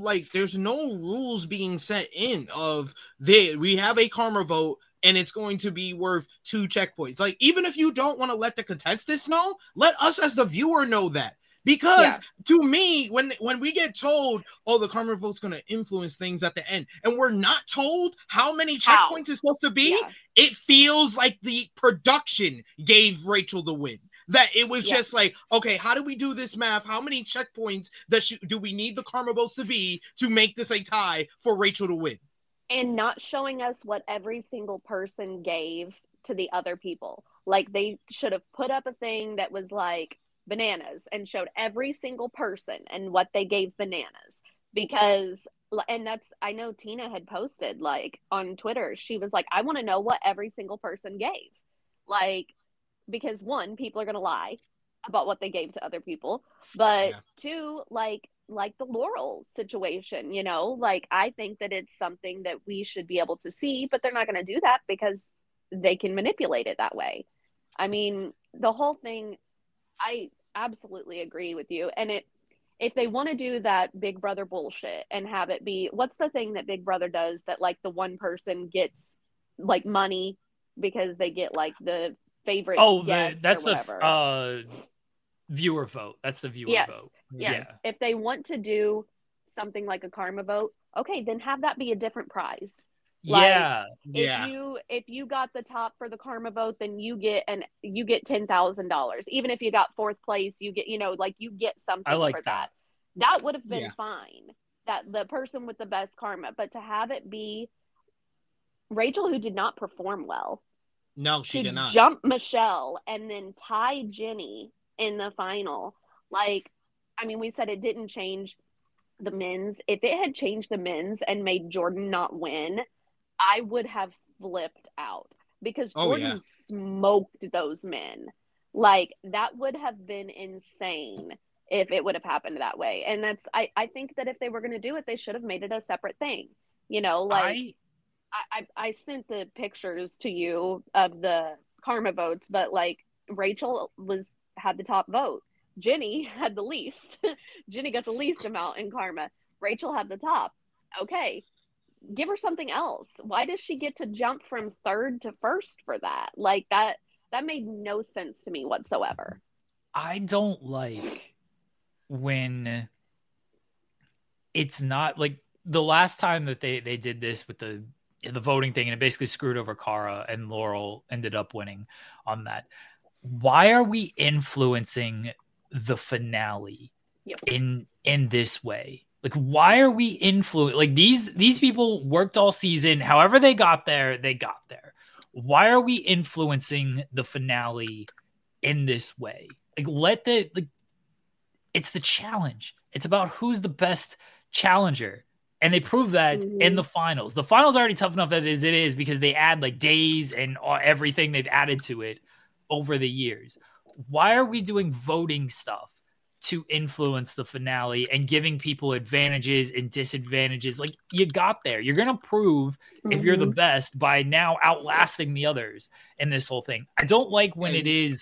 rules being set in of we have a karma vote and it's going to be worth 2 checkpoints. Like, even if you don't want to let the contestants know, let us as the viewer know that. Because to me, when we get told, the karma vote's going to influence things at the end, and we're not told how many checkpoints it's supposed to be, it feels like the production gave Rachel the win. That it was just like, okay, how do we do this math? How many checkpoints do we need the karma votes to be to make this a tie for Rachel to win? And not showing us what every single person gave to the other people. Like, they should have put up a thing that was like, Bananas, and showed every single person and what they gave Bananas, because, and that's, I know Tina had posted like on Twitter, she was like, I want to know what every single person gave, like, because 1, people are going to lie about what they gave to other people, but 2, like the Laurel situation, like, I think that it's something that we should be able to see, but they're not going to do that because they can manipulate it that way. I mean, the whole thing, I absolutely agree with you. And if they want to do that Big Brother bullshit and have it be, what's the thing that Big Brother does that like the one person gets like money because they get like the favorite that's the viewer vote. That's the viewer vote. Yes. If they want to do something like a karma vote, okay, then have that be a different prize. Like, if you got the top for the karma vote, then you get $10,000. Even if you got 4th place, you get, you get something for that. That would have been fine. That the person with the best karma, but to have it be Rachel, who did not perform well. No, she did not. Jump Michelle and then tie Jenny in the final. Like, I mean, we said it didn't change the men's. If it had changed the men's and made Jordan not win, I would have flipped out because Oh, Jordan smoked those men. Like, that would have been insane if it would have happened that way. And that's, I think that if they were going to do it, they should have made it a separate thing. You know, like, I sent the pictures to you of the karma votes, but like Rachel had the top vote. Jenny had the least. Jenny got the least amount in karma. Rachel had the top. Okay, give her something else. Why does she get to jump from third to first for that? Like, that made no sense to me whatsoever. I don't like when it's not like the last time that they did this with the voting thing, and it basically screwed over Cara, and Laurel ended up winning on that. Why are we influencing the finale in this way? Like, why are we like these people worked all season, however they got there. Why are we influencing the finale in this way? Like, it's the challenge. It's about who's the best challenger. And they prove that in the finals. The finals are already tough enough as it is because they add like days and everything they've added to it over the years. Why are we doing voting stuff to influence the finale and giving people advantages and disadvantages? Like, you got there. You're going to prove if you're the best by now outlasting the others in this whole thing. I don't like when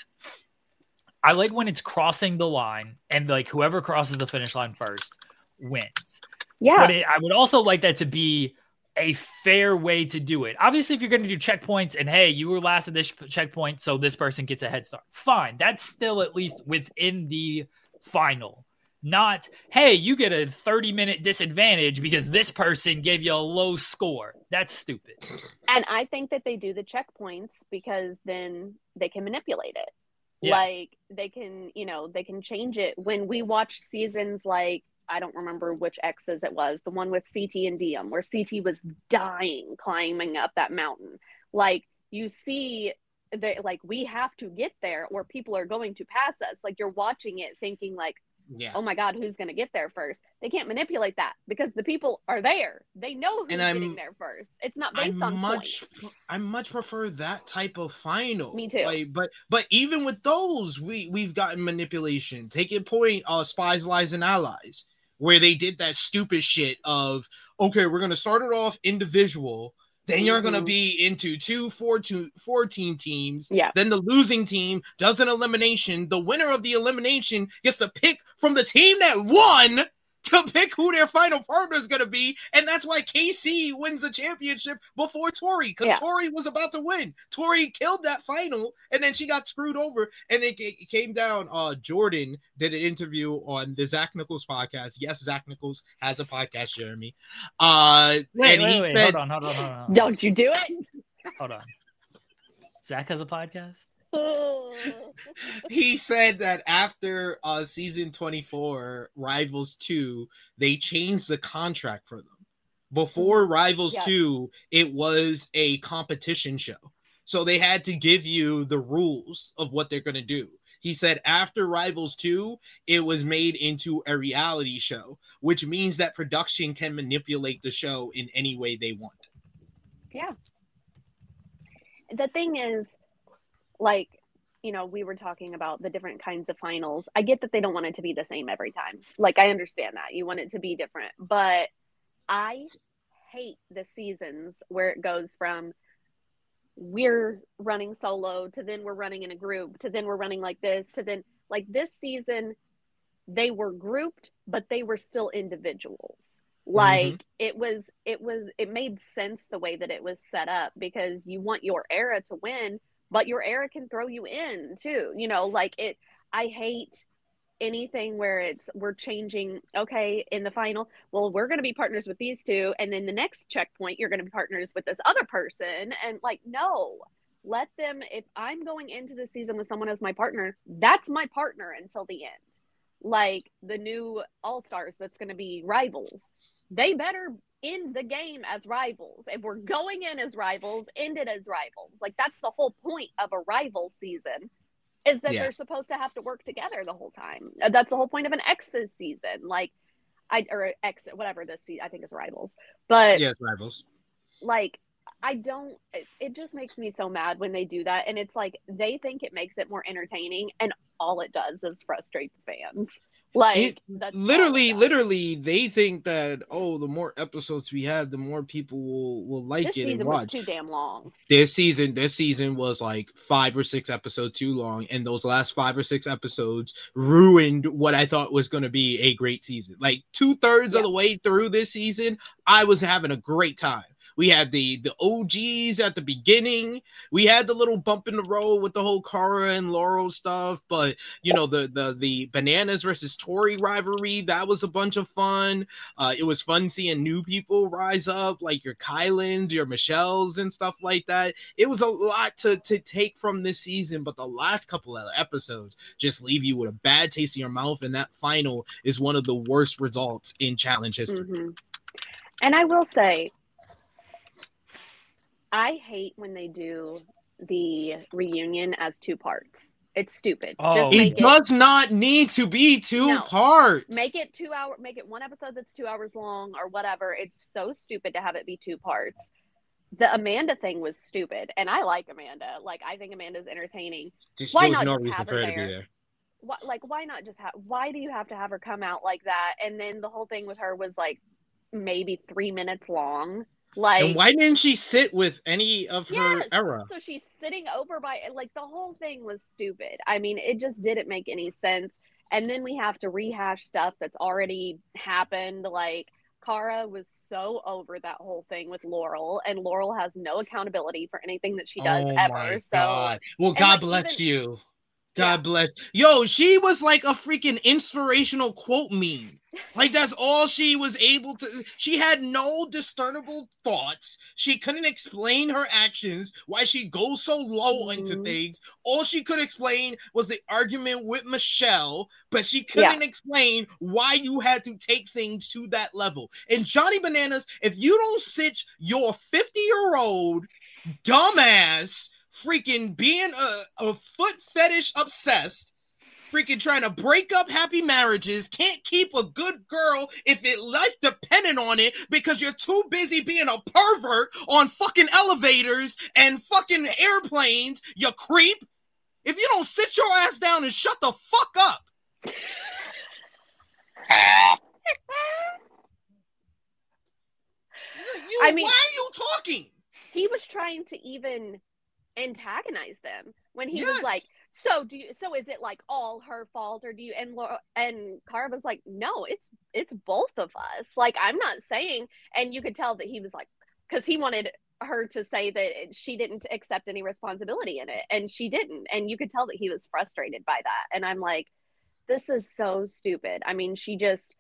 I like when it's crossing the line and like whoever crosses the finish line first wins. Yeah. But I would also like that to be a fair way to do it. Obviously, if you're going to do checkpoints and, hey, you were last at this checkpoint, so this person gets a head start. Fine. That's still at least within the final. Not, hey, you get a 30-minute disadvantage because this person gave you a low score. That's stupid. And I think that they do the checkpoints because then they can manipulate it. Yeah. Like, they can change it. When we watch seasons like, I don't remember which X's it was, the one with CT and Diem, where CT was dying climbing up that mountain. Like, you see that, like, we have to get there or people are going to pass us. Like, you're watching it thinking like, oh my God, who's going to get there first? They can't manipulate that because the people are there. They know who's getting there first. It's not based on points. I much prefer that type of final. Me too. Like, but even with those, we've gotten manipulation. Take your point, Spies, Lies, and Allies, where they did that stupid shit of, okay, we're going to start it off individual. Then you're going to be into 14 teams. Yeah. Then the losing team does an elimination. The winner of the elimination gets to pick from the team that won to pick who their final partner is going to be. And that's why KC wins the championship before Tori, because Tori was about to win. Tori killed that final, and then she got screwed over. And it came down. Jordan did an interview on the Zach Nichols podcast. Yes, Zach Nichols has a podcast, Jeremy. Wait. Hold on. Don't you do it? Hold on. Zach has a podcast? He said that after season 24, Rivals 2, they changed the contract for them. Before Rivals 2, it was a competition show. So they had to give you the rules of what they're going to do. He said after Rivals 2, it was made into a reality show, which means that production can manipulate the show in any way they want. Yeah. The thing is, like, you know, we were talking about the different kinds of finals. I get that they don't want it to be the same every time. Like, I understand that. You want it to be different. But I hate the seasons where it goes from we're running solo to then we're running in a group to then we're running like this to then, like, this season, they were grouped, but they were still individuals. Like, it made sense the way that it was set up because you want your era to win, but your era can throw you in too, you know, like I hate anything where we're changing, okay, in the final, well, we're going to be partners with these two. And then the next checkpoint, you're going to be partners with this other person. And like, no, let them, if I'm going into the season with someone as my partner, that's my partner until the end. Like the new All-Stars, that's going to be Rivals. They better end the game as rivals. If we're going in as rivals, end it as rivals. Like, that's the whole point of a rival season, is that they're supposed to have to work together the whole time. That's the whole point of an X's season. Like, or X, whatever this season, I think it's Rivals. But yes, Rivals. Like, it just makes me so mad when they do that. And it's like, they think it makes it more entertaining, and all it does is frustrate the fans. Like, that's literally, they think that, the more episodes we have, the more people will like this it and season watch. was too damn long. This season was like 5 or 6 episodes too long, and those last 5 or 6 episodes ruined what I thought was going to be a great season. Like 2/3 of the way through this season, I was having a great time. We had the OGs at the beginning. We had the little bump in the road with the whole Kara and Laurel stuff. But, the Bananas versus Tori rivalry, that was a bunch of fun. It was fun seeing new people rise up, like your Kylands, your Michelles, and stuff like that. It was a lot to take from this season, but the last couple of episodes just leave you with a bad taste in your mouth. And that final is one of the worst results in Challenge history. Mm-hmm. And I will say, I hate when they do the reunion as 2 parts. It's stupid. Oh. It does not need to be 2 parts. Make it 2 hours. Make it one episode that's 2 hours long or whatever. It's so stupid to have it be 2 parts. The Amanda thing was stupid, and I like Amanda. Like, I think Amanda's entertaining. Why not just have her there? Why not just have? Why do you have to have her come out like that? And then the whole thing with her was like maybe 3 minutes long. Like, and why didn't she sit with any of her era? So she's sitting over by, like, the whole thing was stupid. I mean, it just didn't make any sense. And then we have to rehash stuff that's already happened. Like, Kara was so over that whole thing with Laurel, and Laurel has no accountability for anything that she does ever. My so God. Well, God bless you. God bless. Yo, she was like a freaking inspirational quote meme. Like, that's all she was able to. She had no discernible thoughts. She couldn't explain her actions, why she goes so low into things. All she could explain was the argument with Michelle, but she couldn't explain why you had to take things to that level. And Johnny Bananas, if you don't sit your 50-year-old dumbass freaking being a foot fetish obsessed, freaking trying to break up happy marriages, can't keep a good girl if it life dependent on it because you're too busy being a pervert on fucking elevators and fucking airplanes, you creep. If you don't sit your ass down and shut the fuck up. Why are you talking? He was trying to even antagonize them when he was like, so is it like all her fault, or do you, and Kara was like, no, it's both of us. Like, I'm not saying, and you could tell that he was like, because he wanted her to say that she didn't accept any responsibility in it, and she didn't, and you could tell that he was frustrated by that. And I'm like, this is so stupid. I mean, she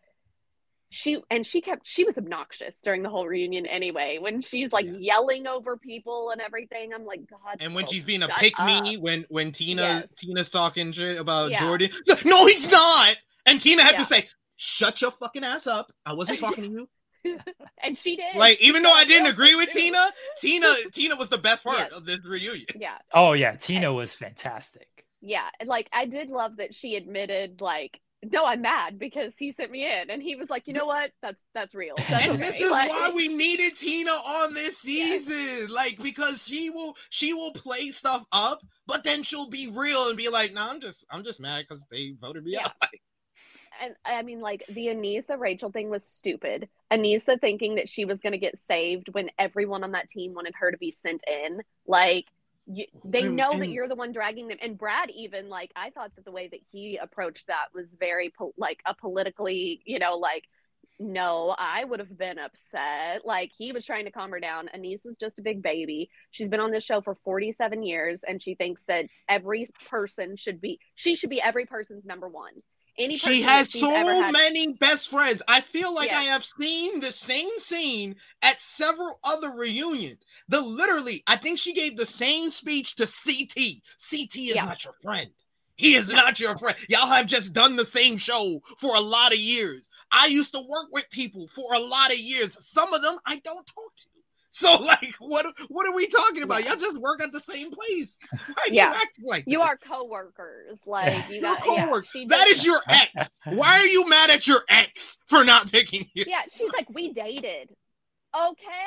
was obnoxious during the whole reunion anyway, when she's like yelling over people and everything. I'm like, God. And when she's being a pick-me, when Tina's talking shit about Jordan, no, he's not. And Tina had to say, shut your fucking ass up. I wasn't talking to you. And she did. Like, even though I didn't agree with Tina was the best part of this reunion. Yeah. Oh yeah, Tina was fantastic. Yeah, and like, I did love that she admitted, like, no, I'm mad because he sent me in, and he was like, you know what? That's real. That's and okay. this is why we needed Tina on this season, like, because she will play stuff up, but then she'll be real and be like, no, I'm just mad because they voted me out. And I mean, like, the Aneesa Rachel thing was stupid. Aneesa thinking that she was going to get saved when everyone on that team wanted her to be sent in, like. They know that you're the one dragging them. And Brad, even, like, I thought that the way that he approached that was very politically, like, no, I would have been upset. Like, he was trying to calm her down. Aneesa's just a big baby. She's been on this show for 47 years, and she thinks that every person should be every person's number one. She has so many best friends. I feel like I have seen the same scene at several other reunions. I think she gave the same speech to CT. CT is not your friend. He is not your friend. Y'all have just done the same show for a lot of years. I used to work with people for a lot of years. Some of them I don't talk to. So, like, what are we talking about? Y'all just work at the same place. Why you acting like you this? are coworkers. Like, you got coworkers. That is your ex. Why are you mad at your ex for not picking you? Yeah, she's like, we dated. Okay,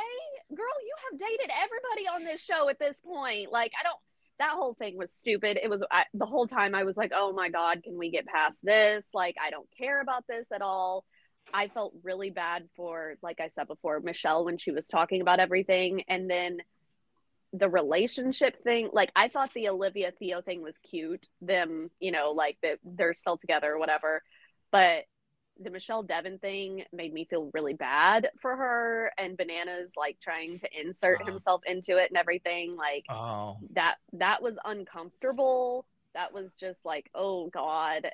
girl, you have dated everybody on this show at this point. Like, that whole thing was stupid. It was the whole time I was like, oh my God, can we get past this? Like, I don't care about this at all. I felt really bad for, like I said before, Michelle when she was talking about everything. And then the relationship thing, like, I thought the Olivia Theo thing was cute. Them, you know, like they're still together or whatever. But the Michelle Devon thing made me feel really bad for her, and Bananas like trying to insert himself into it and everything. Like, that was uncomfortable. That was just like, oh God.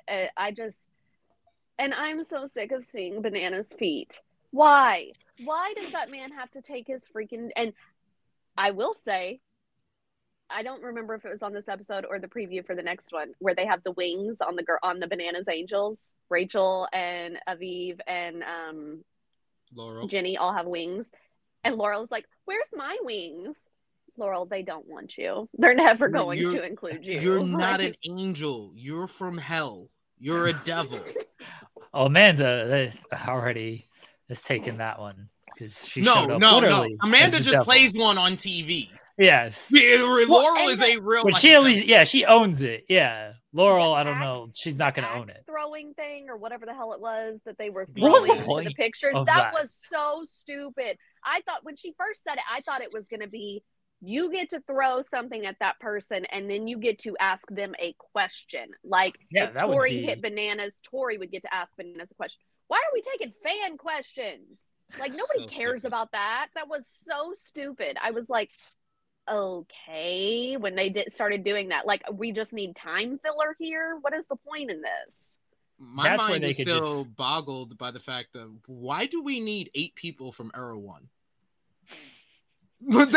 And I'm so sick of seeing Bananas' feet. Why does that man have to take his freaking, and I will say, I don't remember if it was on this episode or the preview for the next one where they have the wings on the Bananas Angels. Rachel and Aviv and Laurel. Jenny all have wings. And Laurel's like, where's my wings? Laurel, they don't want you. They're never going to include you. You're not an angel. You're from hell. You're a devil. Oh, Amanda already has taken that one. Because she showed up literally. Amanda just plays one on TV. Yes. Laurel is a real. But she at least, she owns it. Yeah. Laurel, I don't know. She's not going to own it. Throwing thing or whatever the hell it was that they were throwing into the pictures. That was so stupid. I thought when she first said it, I thought it was going to be, you get to throw something at that person and then you get to ask them a question. Like, if Tori hit Bananas, Tori would get to ask Bananas a question. Why are we taking fan questions? Like, nobody cares about that. That was so stupid. I was like, okay, when they started doing that. Like, we just need time filler here? What is the point in this? My mind is still boggled by the fact of, why do we need 8 people from Era 1? They were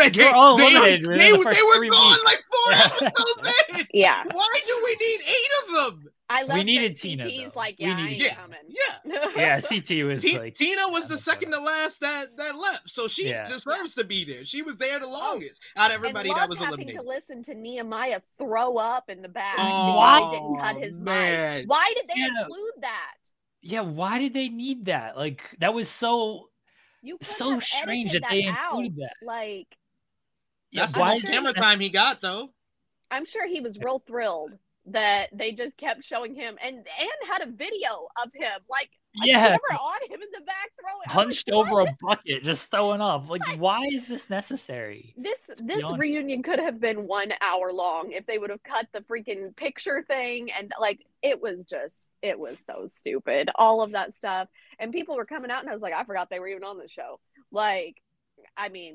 gone like 4 episodes in. Yeah. Why do we need 8 of them? We needed Tina. CT's like, I ain't coming. Yeah, CT was like. Tina was the second to last that left, so she deserves to be there. She was there the longest out of everybody that was eliminated. Having to listen to Nehemiah throw up in the back. Why didn't cut his mic? Why did they include that? Yeah, why did they need that? Like, that was so strange that they included that. Like, that's the most camera time he got, though. I'm sure he was real thrilled that they just kept showing him and had a video of him, like, camera on him in the back throwing, hunched over a bucket, just throwing up. Like, why is this necessary? This reunion could have been 1 hour long if they would have cut the freaking picture thing, and like, it was so stupid, all of that stuff. And people were coming out, and I was like, I forgot they were even on the show. Like, I mean,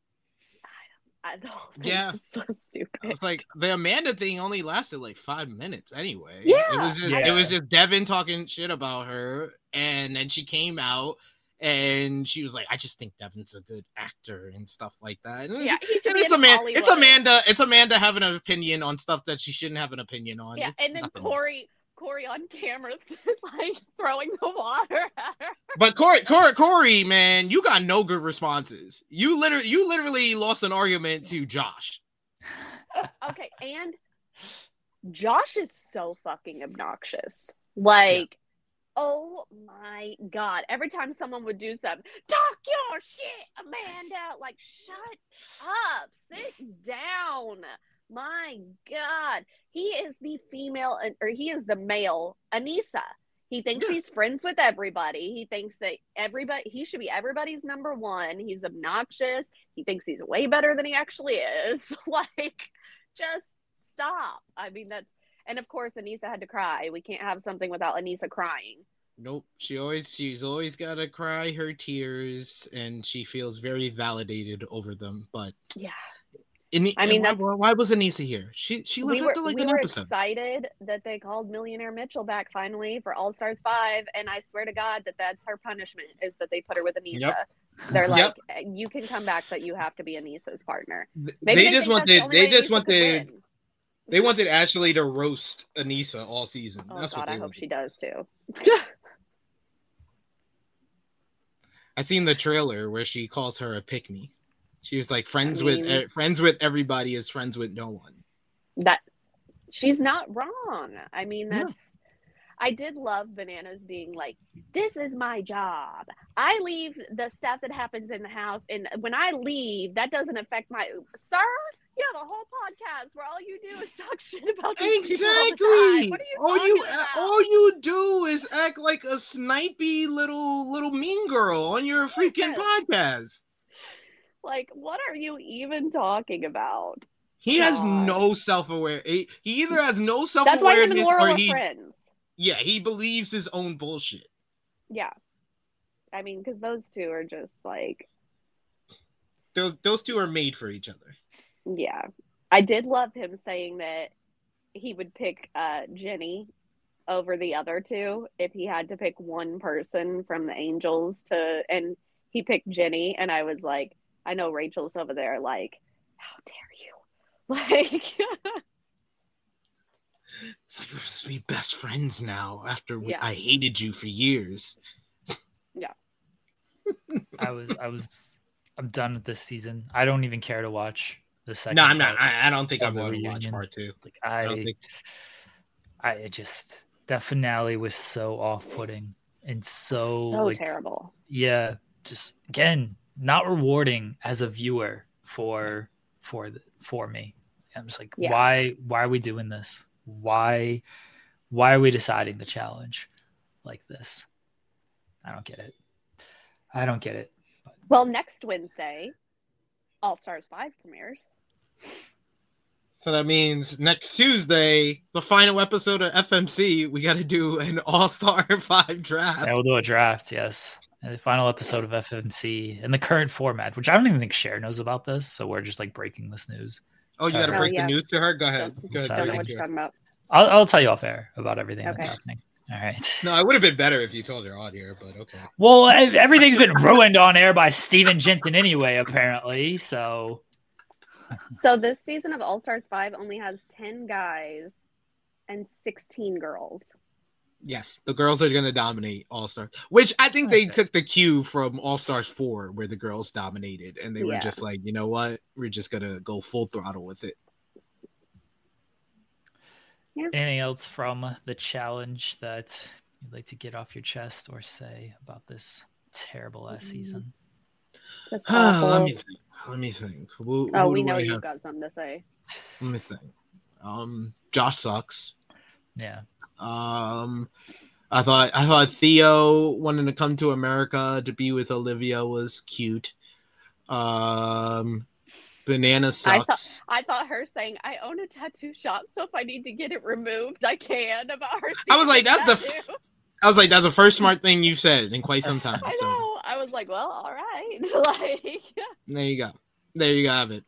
so stupid. It's like the Amanda thing only lasted like 5 minutes anyway. Yeah, it was just Devin talking shit about her, and then she came out and she was like, I just think Devin's a good actor and stuff like that. And it's Amanda having an opinion on stuff that she shouldn't have an opinion on. Yeah, and then Corey on camera, like, throwing the water at her. But Corey, man, you got no good responses. You literally lost an argument to Josh. Okay, and Josh is so fucking obnoxious. Like, oh my God. Every time someone would do something, talk your shit, Amanda. Like, shut up. Sit down. My God. He is the male Anissa. He thinks he's friends with everybody. He thinks that he should be everybody's number one. He's obnoxious. He thinks he's way better than he actually is. Like, just stop. I mean, and of course, Anissa had to cry. We can't have something without Anissa crying. Nope. She's always got to cry her tears, and she feels very validated over them. But yeah. Why was Anissa here? She left after like an episode. We were excited that they called Millionaire Mitchell back finally for All Stars 5, and I swear to God that's her punishment, is that they put her with Anissa. Yep. They're like, you can come back, but you have to be Anissa's partner. They wanted Ashley to roast Anissa all season. Oh God, I hope she does too. I seen the trailer where she calls her a pick-me. She was like, friends with everybody is friends with no one. That she's not wrong. I mean, I did love Bananas being like, this is my job. I leave the stuff that happens in the house, and when I leave, that doesn't affect my sir. You have a whole podcast where all you do is talk shit about these people all the time. What are you talking about? All you do is act like a snipey little mean girl on your freaking podcast. Like, what are you even talking about? He has no self-aware. He either has no self-awareness, that's why him and Laurel or are friends. Yeah, he believes his own bullshit. Yeah, I mean, because those two are just like those two are made for each other. Yeah, I did love him saying that he would pick Jenny over the other two if he had to pick one person from the Angels and he picked Jenny, and I was like, I know Rachel's over there like, how dare you? Like, it's like we're supposed to be best friends now after I hated you for years. Yeah. I'm done with this season. I don't even care to watch the second. No, I'm not. I don't think I'm going to watch reunion. part 2. Like that finale was so off-putting and so like, terrible. Yeah, just again, not rewarding as a viewer for me. I'm just like, why are we doing this? Why are we deciding the challenge like this? I don't get it. Well, next Wednesday, All Stars 5 premieres. So that means next Tuesday, the final episode of FMC, we got to do an All-Star 5 draft. Yeah, we'll do a draft, yes. And the final episode of FMC in the current format, which I don't even think Cher knows about this, so we're just like breaking this news. Oh, you got to break the news to her? Go ahead. I don't know what you're talking about. I'll tell you off air about everything that's happening. All right. No, it would have been better if you told her on here, but okay. Well, everything's been ruined on air by Steven Jensen anyway, apparently. So this season of All Stars 5 only has 10 guys and 16 girls. Yes, the girls are going to dominate All Stars, which I think they took the cue from All Stars 4, where the girls dominated, and they were just like, you know what? We're just going to go full throttle with it. Yeah. Anything else from the challenge that you'd like to get off your chest or say about this terrible ass season? That's awful. Let me think. We know you've got something to say. Let me think. Josh sucks. Yeah. I thought Theo wanting to come to America to be with Olivia was cute. Banana sucks. I thought her saying, I own a tattoo shop, so if I need to get it removed, I can. About her. I was like, that's the first smart thing you've said in quite some time. I know. So. I was like, well, all right. Like, there you go. There you have it.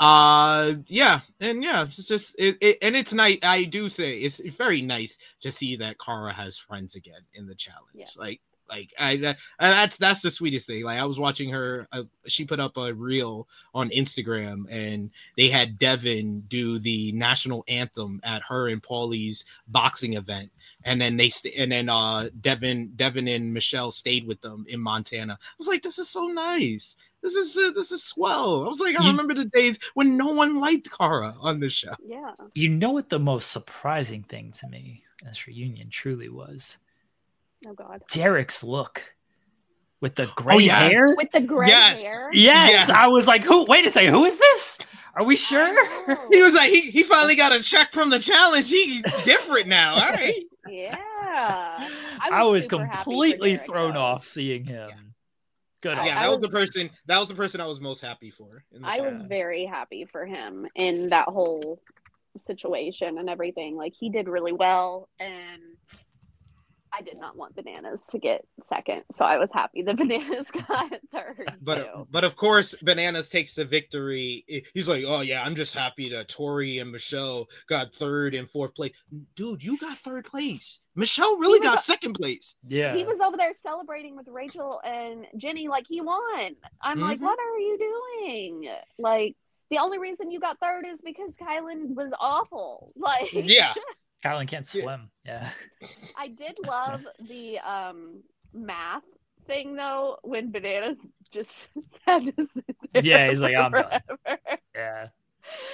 It's just it and it's nice. I do say it's very nice to see that Cara has friends again in the challenge. Yeah. That's the sweetest thing. Like, I was watching her. She put up a reel on Instagram, and they had Devin do the national anthem at her and Paulie's boxing event, and then Devin and Michelle stayed with them in Montana. I was like, this is so nice. This is swell. I was like, I remember the days when no one liked Cara on the show. Yeah. You know what the most surprising thing to me in this reunion truly was? Oh God. Derek's look with the gray hair. With the gray hair. Yes. I was like, who? Wait a second. Who is this? Are we sure? He was like, he finally got a check from the challenge. He's different now. All right. Yeah. I was completely Derek, thrown off seeing him. Yeah. Good. Yeah, that was the person I was most happy for. I was very happy for him in that whole situation and everything. Like, he did really well, and I did not want Bananas to get second, so I was happy that Bananas got third. But of course, Bananas takes the victory. He's like, oh yeah, I'm just happy that Tori and Michelle got third and fourth place. Dude, you got third place. Michelle really got second place. Yeah, he was over there celebrating with Rachel and Jenny like he won. I'm like, what are you doing? Like, the only reason you got third is because Kylan was awful. Like, yeah. Kylan can't swim. Yeah. I did love the math thing though, when Bananas just had to sit there. Yeah, he's like, I'm done. Yeah.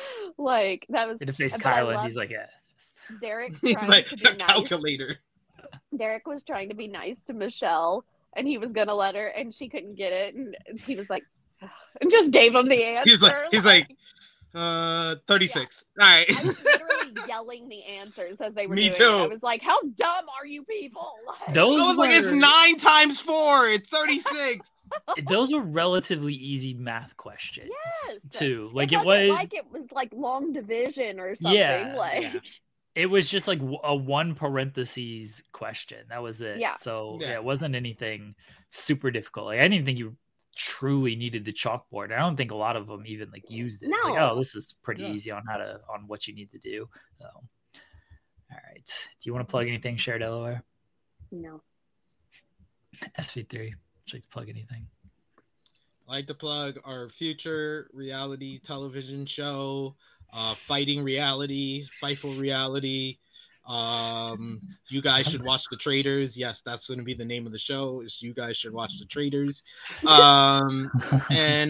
Like, that was in the face Kylan, he's like, yeah. Derek he's trying like to be a calculator. Derek was trying to be nice to Michelle, and he was gonna let her, and she couldn't get it, and he was like, ugh, and just gave him the answer. He's like 36. Yeah. All right. I was literally yelling the answers as they were doing too. it. I was like, how dumb are you people? Like, Those I was like, it's 9 times 4. It's 36. Those were relatively easy math questions, too. Like it was like long division or something. Yeah. It was just like a 1 parentheses question. That was it. Yeah. So it wasn't anything super difficult. Like, I didn't think you truly needed the chalkboard. I don't think a lot of them even like used it. No. It's like, oh, this is pretty easy on what you need to do. So, all right. Do you want to plug anything, Cher Delaware? No. SV3. Would you like to plug anything? I like to plug our future reality television show, Fighting Reality, Fightful Reality. You guys should watch The Traitors. Yes, that's going to be the name of the show. Is you guys should watch The Traitors. And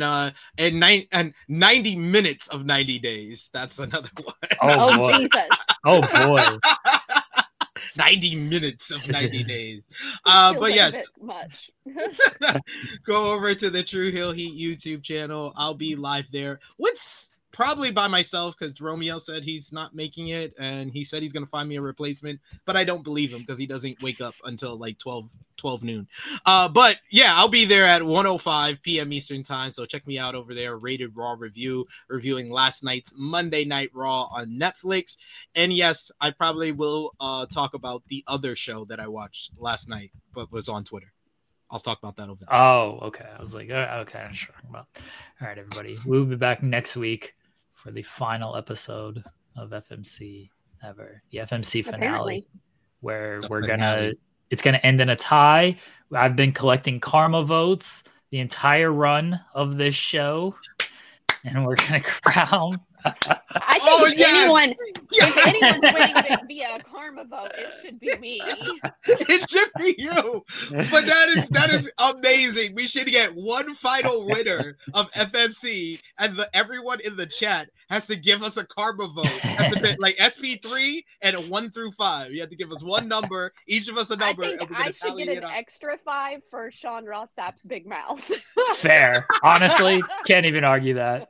90 minutes of 90 days. That's another one. Oh boy. Jesus. Oh boy. 90 minutes of 90 days. Feels But like yes, a bit much. go over to the True Heel Heat YouTube channel. I'll be live there. Probably by myself, because Romeo said he's not making it, and he said he's going to find me a replacement, but I don't believe him because he doesn't wake up until like 12 noon. But yeah, I'll be there at 1:05 p.m. Eastern time, so check me out over there. Rated Raw review, reviewing last night's Monday Night Raw on Netflix. And yes, I probably will talk about the other show that I watched last night, but was on Twitter. I'll talk about that over there. Oh, okay. I was like, okay, I'm sure about. All right, everybody. We'll be back next week for the final episode of FMC ever, the FMC finale, where it's gonna end in a tie. I've been collecting karma votes the entire run of this show, and we're gonna crown. I think if anyone's winning via a karma vote, it should be me. It should be you. But that is amazing. We should get one final winner of FMC, and everyone in the chat has to give us a karma vote. That's a bit like SP3 and a 1 through 5. You have to give us one number, each of us a number. I think I should get an extra 5 for Sean Ross Sapp's big mouth. Fair. Honestly, can't even argue that.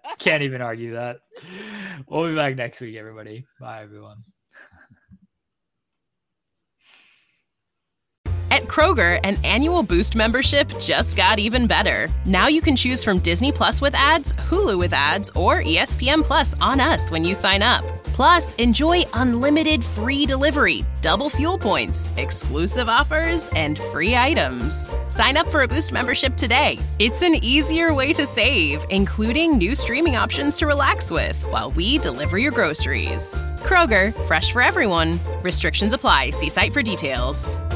We'll be back next week, everybody. Bye, everyone. At Kroger, an annual Boost membership just got even better. Now you can choose from Disney Plus with ads, Hulu with ads, or ESPN Plus on us when you sign up. Plus, enjoy unlimited free delivery, double fuel points, exclusive offers, and free items. Sign up for a Boost membership today. It's an easier way to save, including new streaming options to relax with while we deliver your groceries. Kroger, fresh for everyone. Restrictions apply. See site for details.